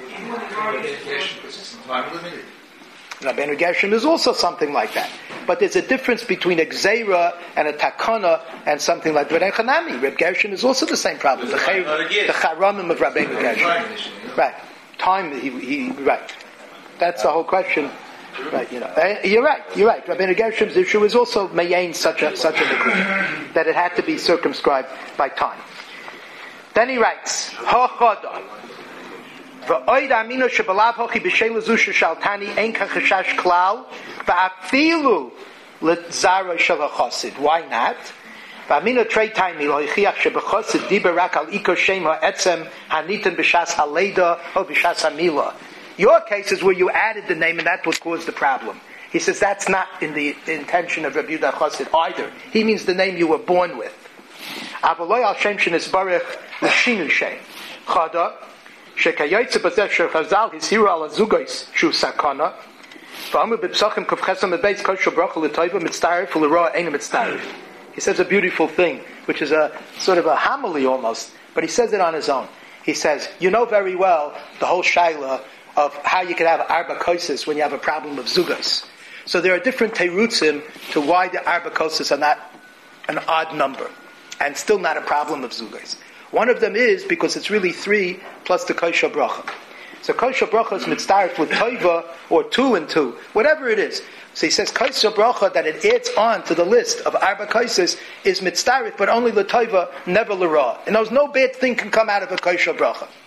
[SPEAKER 4] Rabbeinu Gershom is also something like that. But there's a difference between a gzeira and a takana and something like Rabbeinu Chanami. Reb Gershom is also the same problem. The, chay, the charamim of Rabbeinu Gershom. Right. Time, he, he, right. That's the whole question. Right, you know. Uh, you're right, you're right. Rabbeinu Gershom's issue is also mayain such a, such a degree, that it had to be circumscribed by time. Then he writes, Hochodah. V'oid amino shebalav hochi b'shela zu sheshaltani ein kachashash klal v'afilu l'tzara shel ha'chosid. Why not? V'amino trei taimi lo'ichiach shebechosid diber rak al iko shem ha'etzem hanitin b'shas ha'leida or b'shas ha'mila. Your case is where you added the name and that's what caused the problem. He says that's not in the intention of Rabbi Yehuda Chassid either. He means the name you were born with. Avaloi al shem shenisbarech l'shinu shem. Chada shekayotze b'zeh shechazal hisiru al azugos shu sakana v'amu b'psachim kufchesam b'beis kosher bracha l'toiva mitztarif u'leroa eina mitztarif. He says a beautiful thing, which is a sort of a homily almost, but he says it on his own. He says, you know very well the whole shaila of how you can have arba kosis when you have a problem of zugas. So there are different terutzim to why the arba kosis are not an odd number, and still not a problem of zugas. One of them is because it's really three plus the kosher bracha. So kosher bracha is mitzdarif with toiva, or two and two, whatever it is. So he says kosher bracha that it adds on to the list of arba kosis is mitzdarif, but only the toiva, never l'ra. And there's no bad thing can come out of a kosher bracha.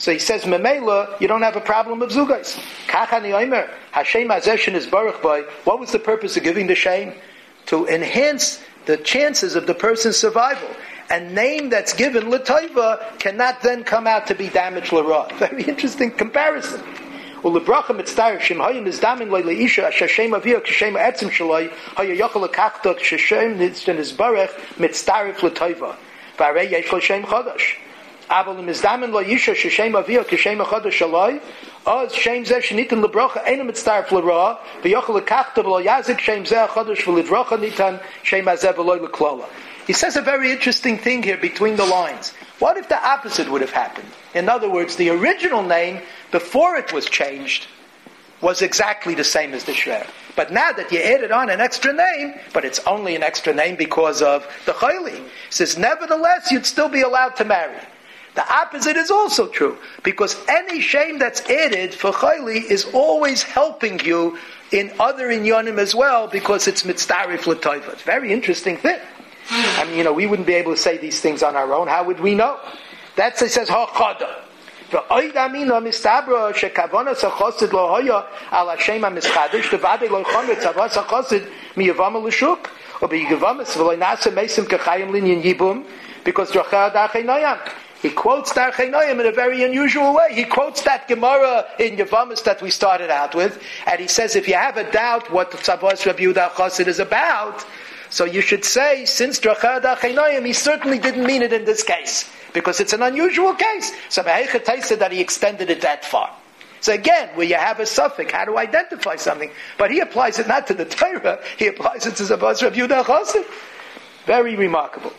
[SPEAKER 4] So he says, Memela, you don't have a problem of zugais. Kachani Omer, Hashem Azeshin is baruch by. What was the purpose of giving the shame? To enhance the chances of the person's survival. A name that's given l'toiva cannot then come out to be damaged l'ra. Very interesting comparison. Ulebracha mitzdarif shemhayim is damin leisha shashem aviyah kshem etzim shaloi haya yochel lekachtot shashem nitzden is barech mitzdarif l'toiva. V'arei yesh lo shem chodosh. Aval imizdamin leisha shashem aviyah kshem chodosh shaloi oz shem zeh shenitin lebracha eina mitzdarif l'ra v'yochel lekachtot v'lo yazik shem zeh chodosh v'livracha nitan shem azeh v'loi l'klola. He says a very interesting thing here between the lines. What if the opposite would have happened? In other words, the original name, before it was changed, was exactly the same as the Shver. But now that you added on an extra name, but it's only an extra name because of the Chayli, he says, nevertheless, you'd still be allowed to marry. The opposite is also true, because any shame that's added for Chayli is always helping you in other inyonim as well, because it's mitzdarif l'toiva. It's a very interesting thing. I mean, you know, we wouldn't be able to say these things on our own. How would we know? That's, it says, ha'chada. V'oid amina mistabra shekavona sachosid lo hoya al Hashem ha-mischadish devadei lo chomer tzavah sachosid miyavam l'shuk or b'yigavam v'lo nasa mesim kachayim linyan yibum because drachah da'achei noyam. He quotes Darchei Noyam in a very unusual way. He quotes that Gemara in Yavamis that we started out with, and he says, if you have a doubt what Tzavos Rabbi Yehuda Chosid is about, so you should say, since Drachah Da'achei Noyam, he certainly didn't mean it in this case, because it's an unusual case. So Be'eichet said that he extended it that far. So again, where you have a suffix, how to identify something. But he applies it not to the Torah, he applies it to Tzavos Rabbi Yehuda Chosid. Very remarkable.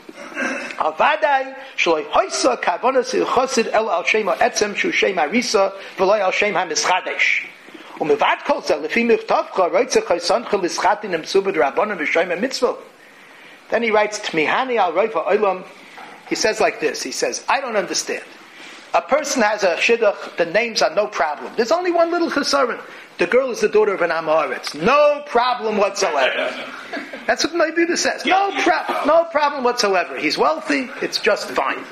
[SPEAKER 4] Avadai shloi hoysa kavonas chosid el al shema etzem shu shema risa v'loy al shema mischadesh. Umevad kol ze lefi michtavcha roitze chaysancha lischatin em subad rabbanim v'shema mitzvah. Then he writes Tmihani al roiva olam. He says like this. He says, I don't understand. A person has a shidduch. The names are no problem. There's only one little chesaron. The girl is the daughter of an Amoritz. No problem whatsoever. That's what Neibuda says. No, pro- no problem whatsoever. He's wealthy. It's just fine.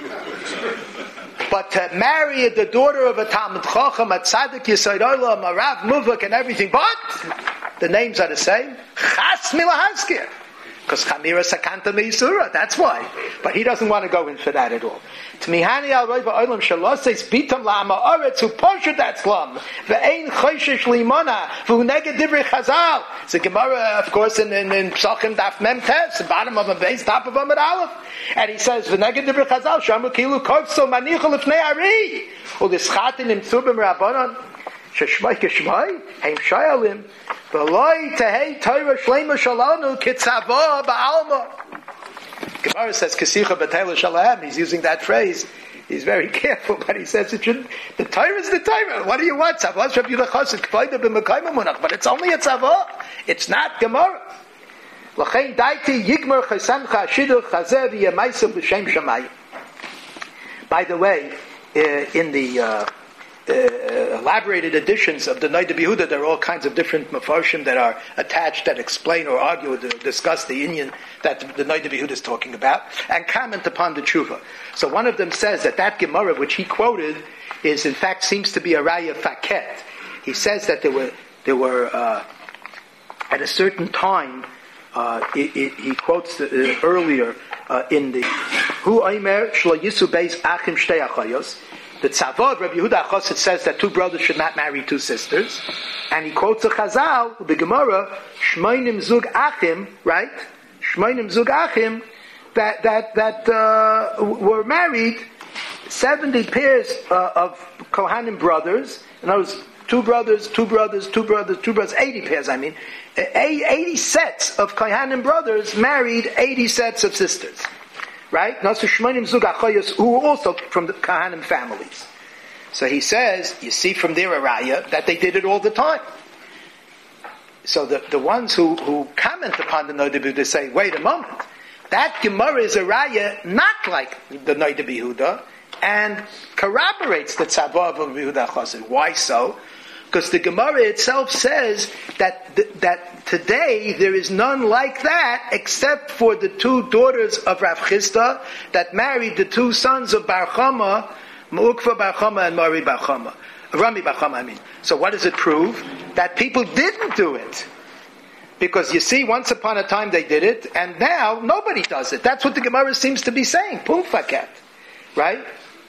[SPEAKER 4] But to marry the daughter of a Talmud Chacham, a Tzaddik Yesod Olam, a Rav Muvak, and everything, but the names are the same. Chas milahaskir. Because Chamira Sakanta Meisura, that's why. But he doesn't want to go in for that at all. Tmihani al Roiva Olam Shaloses Bitam Lama Oretz who poshed that slum. Ve'ein Choishish Limona V'u Neged Divrei Chazal. It's a Gemara, of course, in, in, in Psachim Daf Mem Tes, the bottom of a base, top of a Amud Aleph. And he says, V'neged Divrei Chazal, Shamu Kilu Kovso Manichol Ifnei Ari. U'lischatin Im Tzubim Rabbanon. Sheshmai Keshmai, Heim Shayalim. V'loi Tehei Torah Shlema Shalanu Kitzavah Ba'alma. Gemara says, Kesicha B'Teilah Shalahem. He's using that phrase. He's very careful, but he says it shouldn't. The Torah is the Torah. What do you want? Tzavah Rabbi Yehuda Chosid K'vayda B'Mekayim Munach. But it's only a Tzavah. It's not Gemara. L'chein Daiti Yigmar Chasancha Shiduch Chazeh V'Yemaisa B'Shem Shamayim. By the way, uh, in the uh, Uh, elaborated editions of the Noda B'Yehuda, there are all kinds of different mafarshim that are attached that explain or argue or discuss the inyan that the Noda B'Yehuda is talking about and comment upon the tshuva. So one of them says that that Gemara which he quoted is in fact seems to be a raya faket. He says that there were there were uh, at a certain time uh, it, it, he quotes the, uh, earlier uh, in the Hu Aimer Shlo Yisu Beis Achim Shtei Achayos. The Tzavod, Rabbi Yehuda Chosid says that two brothers should not marry two sisters. And he quotes a Chazal, the Gemara, Shmoinim Zug Achim, right? Shmoinim Zug Achim, that, that, that, uh, were married, seventy pairs uh, of Kohanim brothers. In other words, two brothers, two brothers, two brothers, two brothers, eighty pairs, I mean. eighty sets of Kohanim brothers married eighty sets of sisters. Right? Nasu Shmonim Zug Achayos, who are also from the Kohanim families. So he says, you see from their araya, that they did it all the time. So the, the ones who, who comment upon the Noda B'Yehuda say, wait a moment, that Gemara is araya not like the Noda B'Yehuda, and corroborates the Tzavah of Rabbi Yehuda Chosid. Why so? Because the Gemara itself says that th- that today there is none like that except for the two daughters of Rav Chisda that married the two sons of Bar Chama, Mu'ukva bar Chama and Mari bar Chama. Rami bar Chama, I mean. So what does it prove? That people didn't do it. Because you see, once upon a time they did it, and now nobody does it. That's what the Gemara seems to be saying. Pumfaket. Right?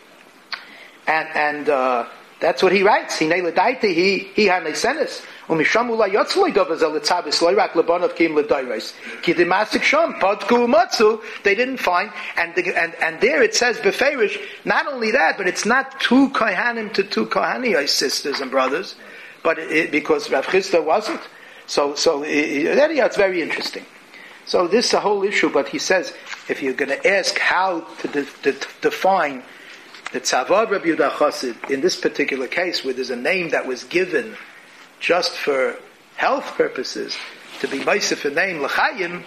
[SPEAKER 4] And, and, uh, that's what he writes. He neiledaita, he, he hanesenes. Umishamu la yotzloi dovazel etzabis loirak lebonov kim ledoiros. Kidimasik sham, podku umatzu, they didn't find, and, the, and, and there it says, beferish, not only that, but it's not two kohanim to two kohaniyos, sisters and brothers, but it, it, because Rav Chisda wasn't. So, so, it, anyhow, it's very interesting. So this is a whole issue, but he says, if you're going to ask how to, de, de, to define the Tzavad Rabbi Yehuda Chassid, in this particular case, where there's a name that was given just for health purposes, to be Meisef a name, L'chaim,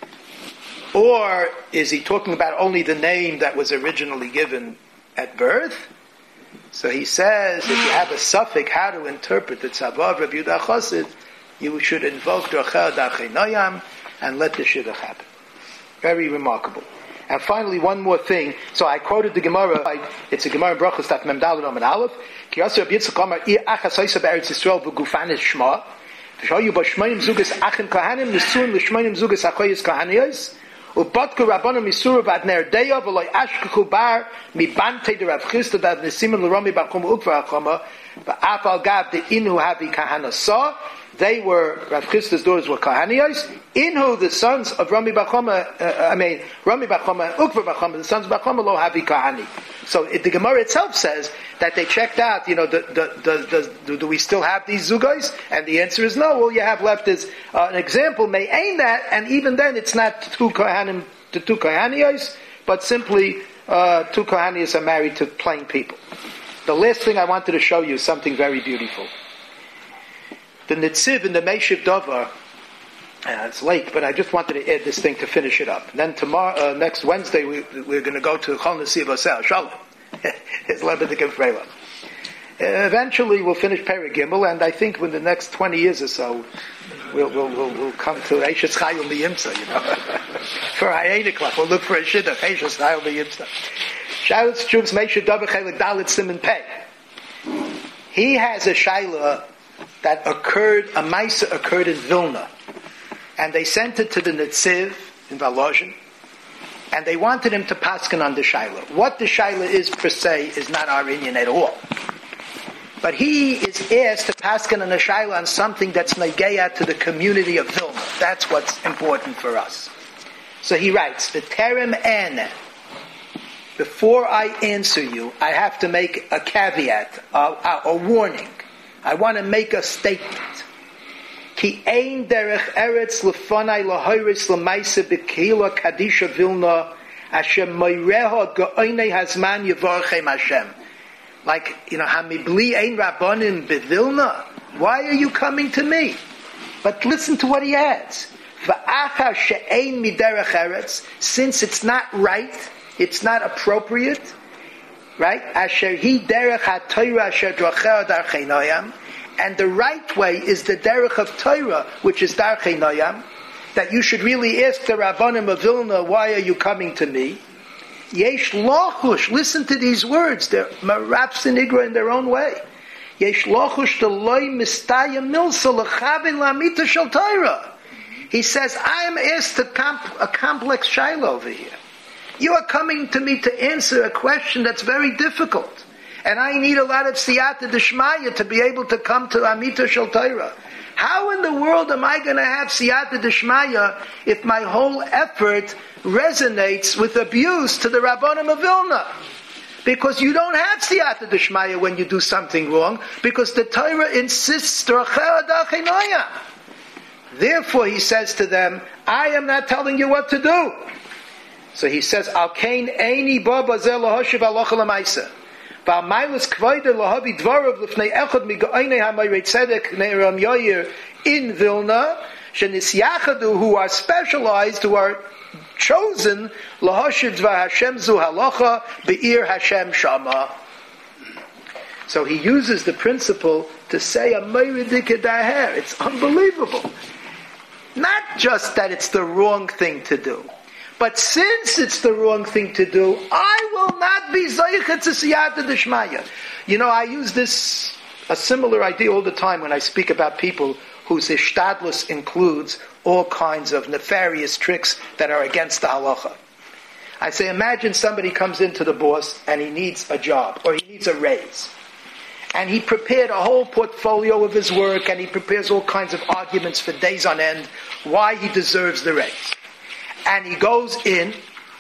[SPEAKER 4] or is he talking about only the name that was originally given at birth? So he says, if you have a suffix, how to interpret the Tzavad Rabbi Yehuda Chassid, you should invoke Drachel Darchei Noyam and let the Shidduch happen. Very remarkable. And finally, one more thing. So I quoted the Gemara. It's a Gemara in Brachos that Mem Daled Omen Aleph. Ki Yosef Rabbi Yitzchak Amar I Achas Hoysa Be'eretz Yisrael V'Gufanis Shma. V'Shoyu B'Shmonim Zugas Achim Kohanim Nisun L'Shmonim Zugas Achoyis Kohaniyos. U'Botku Rabbanim Misura V'Adner Deya V'Loi Ashkechu Bar Mibante De Rav Chisda V'Ad Nesimen L'Romi B'Achum U'Kvar Achoma V'Af Al Gav De Inu Havi Kahana Sa. They were, Rav Chisda's daughters were Kohaniyos, in who the sons of Rami Bachoma, uh, I mean, Rami Bachoma and Ukva Bachoma, the sons of Bachoma, lo havi Kahani. So it, the Gemara itself says that they checked out, you know, the, the, the, the, do we still have these zugos? And the answer is no. All you have left is uh, an example, may ain that, and even then it's not two Kohanim to two Kohaniyos, but simply uh, two Kohaniyos are married to plain people. The last thing I wanted to show you is something very beautiful. The Nitziv in the Meishiv Dover, uh, it's late, but I just wanted to add this thing to finish it up. And then tomorrow, uh, next Wednesday, we, we're going to go to Chol Nesiv Osel, Shalom. It's Lebedik and Freila. Uh, eventually, we'll finish Perek Gimel, and I think in the next twenty years or so, we'll, we'll, we'll, we'll come to Eishes Chayil Miyimsa, you know. For Hayene Klach, we'll look for a Shidduch, Eishes Chayil Miyimsa. Shailot Shuv's Meishiv Dover Chelik Dalit Siman Pei. He has a Shaila that occurred, a Maisa occurred in Vilna. And they sent it to the Netziv in Volozhin, and they wanted him to paskin on the Shaila. What the Shaila is per se is not our Inyan at all. But he is asked to paskin on the Shaila on something that's Negeya to the community of Vilna. That's what's important for us. So he writes, V'terem en, before I answer you, I have to make a caveat, a, a, a warning. I want to make a statement. Ki ein derech eretz lefanai lahoyris lemaisa b'kehila kadisha Vilna Hashem moireha go'onei hazman yevorchem Hashem. Like, you know, hamibli ein rabbanim bevilna. Why are you coming to me? But listen to what he adds. V'achar she'ein miderech eretz, since it's not right, it's not appropriate, right? Asher hi derech ha-Torah asher dracheh darchei noyam, and the right way is the derech of Torah, which is darchei noyam, that you should really ask the Rabbanim of Vilna, why are you coming to me? Yesh lochush, listen to these words, they're maraps and igra in their own way. Yesh lochush deloi mistaya milsa lechavin lamita shel Torah. He says, I am asked a, comp- a complex shaila over here. You are coming to me to answer a question that's very difficult. And I need a lot of siyata d'shmaya to be able to come to Amita Shel Torah. How in the world am I going to have siyata d'shmaya if my whole effort resonates with abuse to the Rabbanim of Vilna? Because you don't have siyata d'shmaya when you do something wrong, because the Torah insists dracheh darchei noyam. Therefore, he says to them, I am not telling you what to do. So he says, Al kain eini ba bazel lahoshiv alocha l'maisa. V'amaylis kvoide lahavi dvarav l'fnei echad migo'inei ha'mayrei tzedek ne'eram yoyer in Vilna, shenisyachadu, who are specialized, who are chosen, lahoshiv dva Hashem zu halacha be'ir Hashem shama. So he uses the principle to say a mayridike daher. It's unbelievable. Not just that it's the wrong thing to do, but since it's the wrong thing to do, I will will not be Zaycha to Siyata Deshmaya. You know, I use this, a similar idea all the time when I speak about people whose ishtadlus includes all kinds of nefarious tricks that are against the halacha. I say, imagine somebody comes into the boss and he needs a job, or he needs a raise. And he prepared a whole portfolio of his work, and he prepares all kinds of arguments for days on end why he deserves the raise. And he goes in,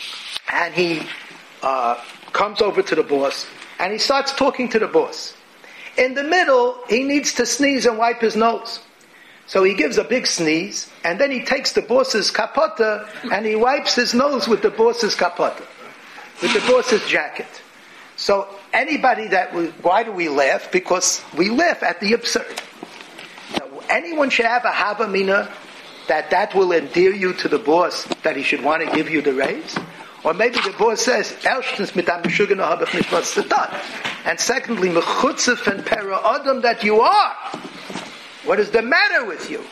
[SPEAKER 4] and he uh, comes over to the boss, and he starts talking to the boss. In the middle, he needs to sneeze and wipe his nose. So he gives a big sneeze, and then he takes the boss's kapota, and he wipes his nose with the boss's kapota, with the boss's jacket. So anybody that, we, why do we laugh? Because we laugh at the absurd. Now, anyone should have a havamina that that will endear you to the boss, that he should want to give you the raise? Or maybe the boss says, erstens mit einem Schugana habe ich nicht was getan. And secondly, mechutzef and pera adam that you are. What is the matter with you?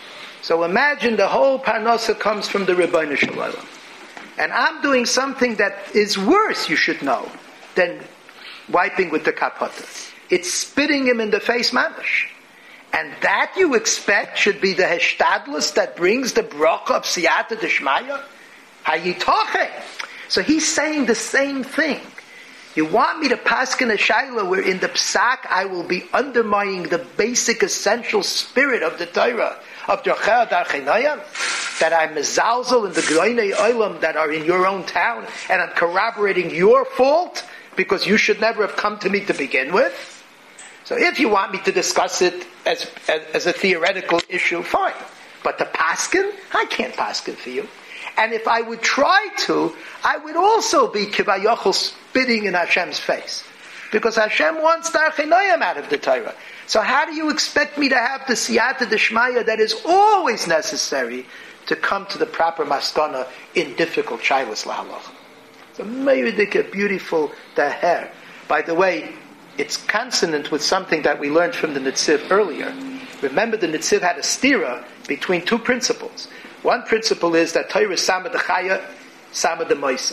[SPEAKER 4] So imagine the whole parnasa comes from the Rebbeinu Shalom. And I'm doing something that is worse, you should know, than wiping with the kapota. It's spitting him in the face mamish. And that you expect should be the heshtadlus that brings the bracha of siyata deshmaya? How you talking? So he's saying the same thing. You want me to paskin a shaila where in the psak I will be undermining the basic essential spirit of the Torah, of Drachei Darchei that I'm mezalzel in the Groinei Olam that are in your own town, and I'm corroborating your fault because you should never have come to me to begin with? So if you want me to discuss it as, as, as a theoretical issue, fine. But the paskin, I can't paskin for you. And if I would try to, I would also be kivayochel spitting in Hashem's face. Because Hashem wants Darchei Noyam out of the Torah. So how do you expect me to have the siyata deshmaya that is always necessary to come to the proper maskana in difficult shaylas lahalacha? It's a meiridike, beautiful daher. By the way, it's consonant with something that we learned from the Netziv earlier. Remember, the Netziv had a stira between two principles. One principle is that Torah is Sama Dechaya, Sama Demaisa.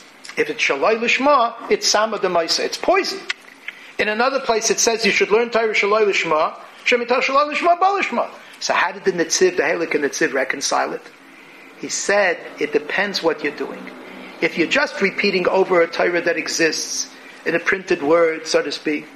[SPEAKER 4] If it's Shaloi Lishma, it's Sama Demaisa. It's poison. In another place it says you should learn Torah Shaloi Lishma, Shemitah Shaloi Lishma, Balishma. So how did the Netziv, the Helik and Netziv reconcile it? He said, it depends what you're doing. If you're just repeating over a Torah that exists in a printed word, so to speak,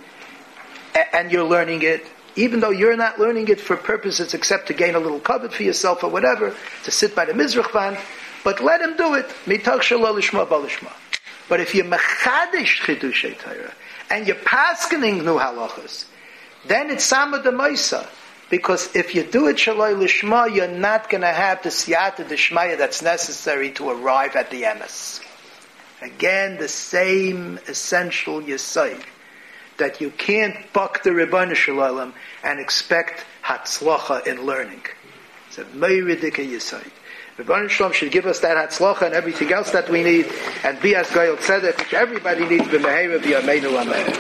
[SPEAKER 4] and you're learning it, even though you're not learning it for purposes except to gain a little covet for yourself or whatever, to sit by the Mizrach band, but let him do it. Mitach shalol lishma balishma. But if you're mechadish chidushay Torah, and you're paskening new halachas, then it's sama demaisa. Because if you do it shaloi lishma, you're not going to have the siyata deshmaya that's necessary to arrive at the emes. Again, the same essential yesod, that you can't buck the Rebbeinu Shalom and expect hatzlacha in learning. It's a meiridike yesod. Rebbeinu Shalom should give us that hatzlacha and everything else that we need, and be as Goyal Tzedek, which everybody needs, b'meheira b'yameinu amen.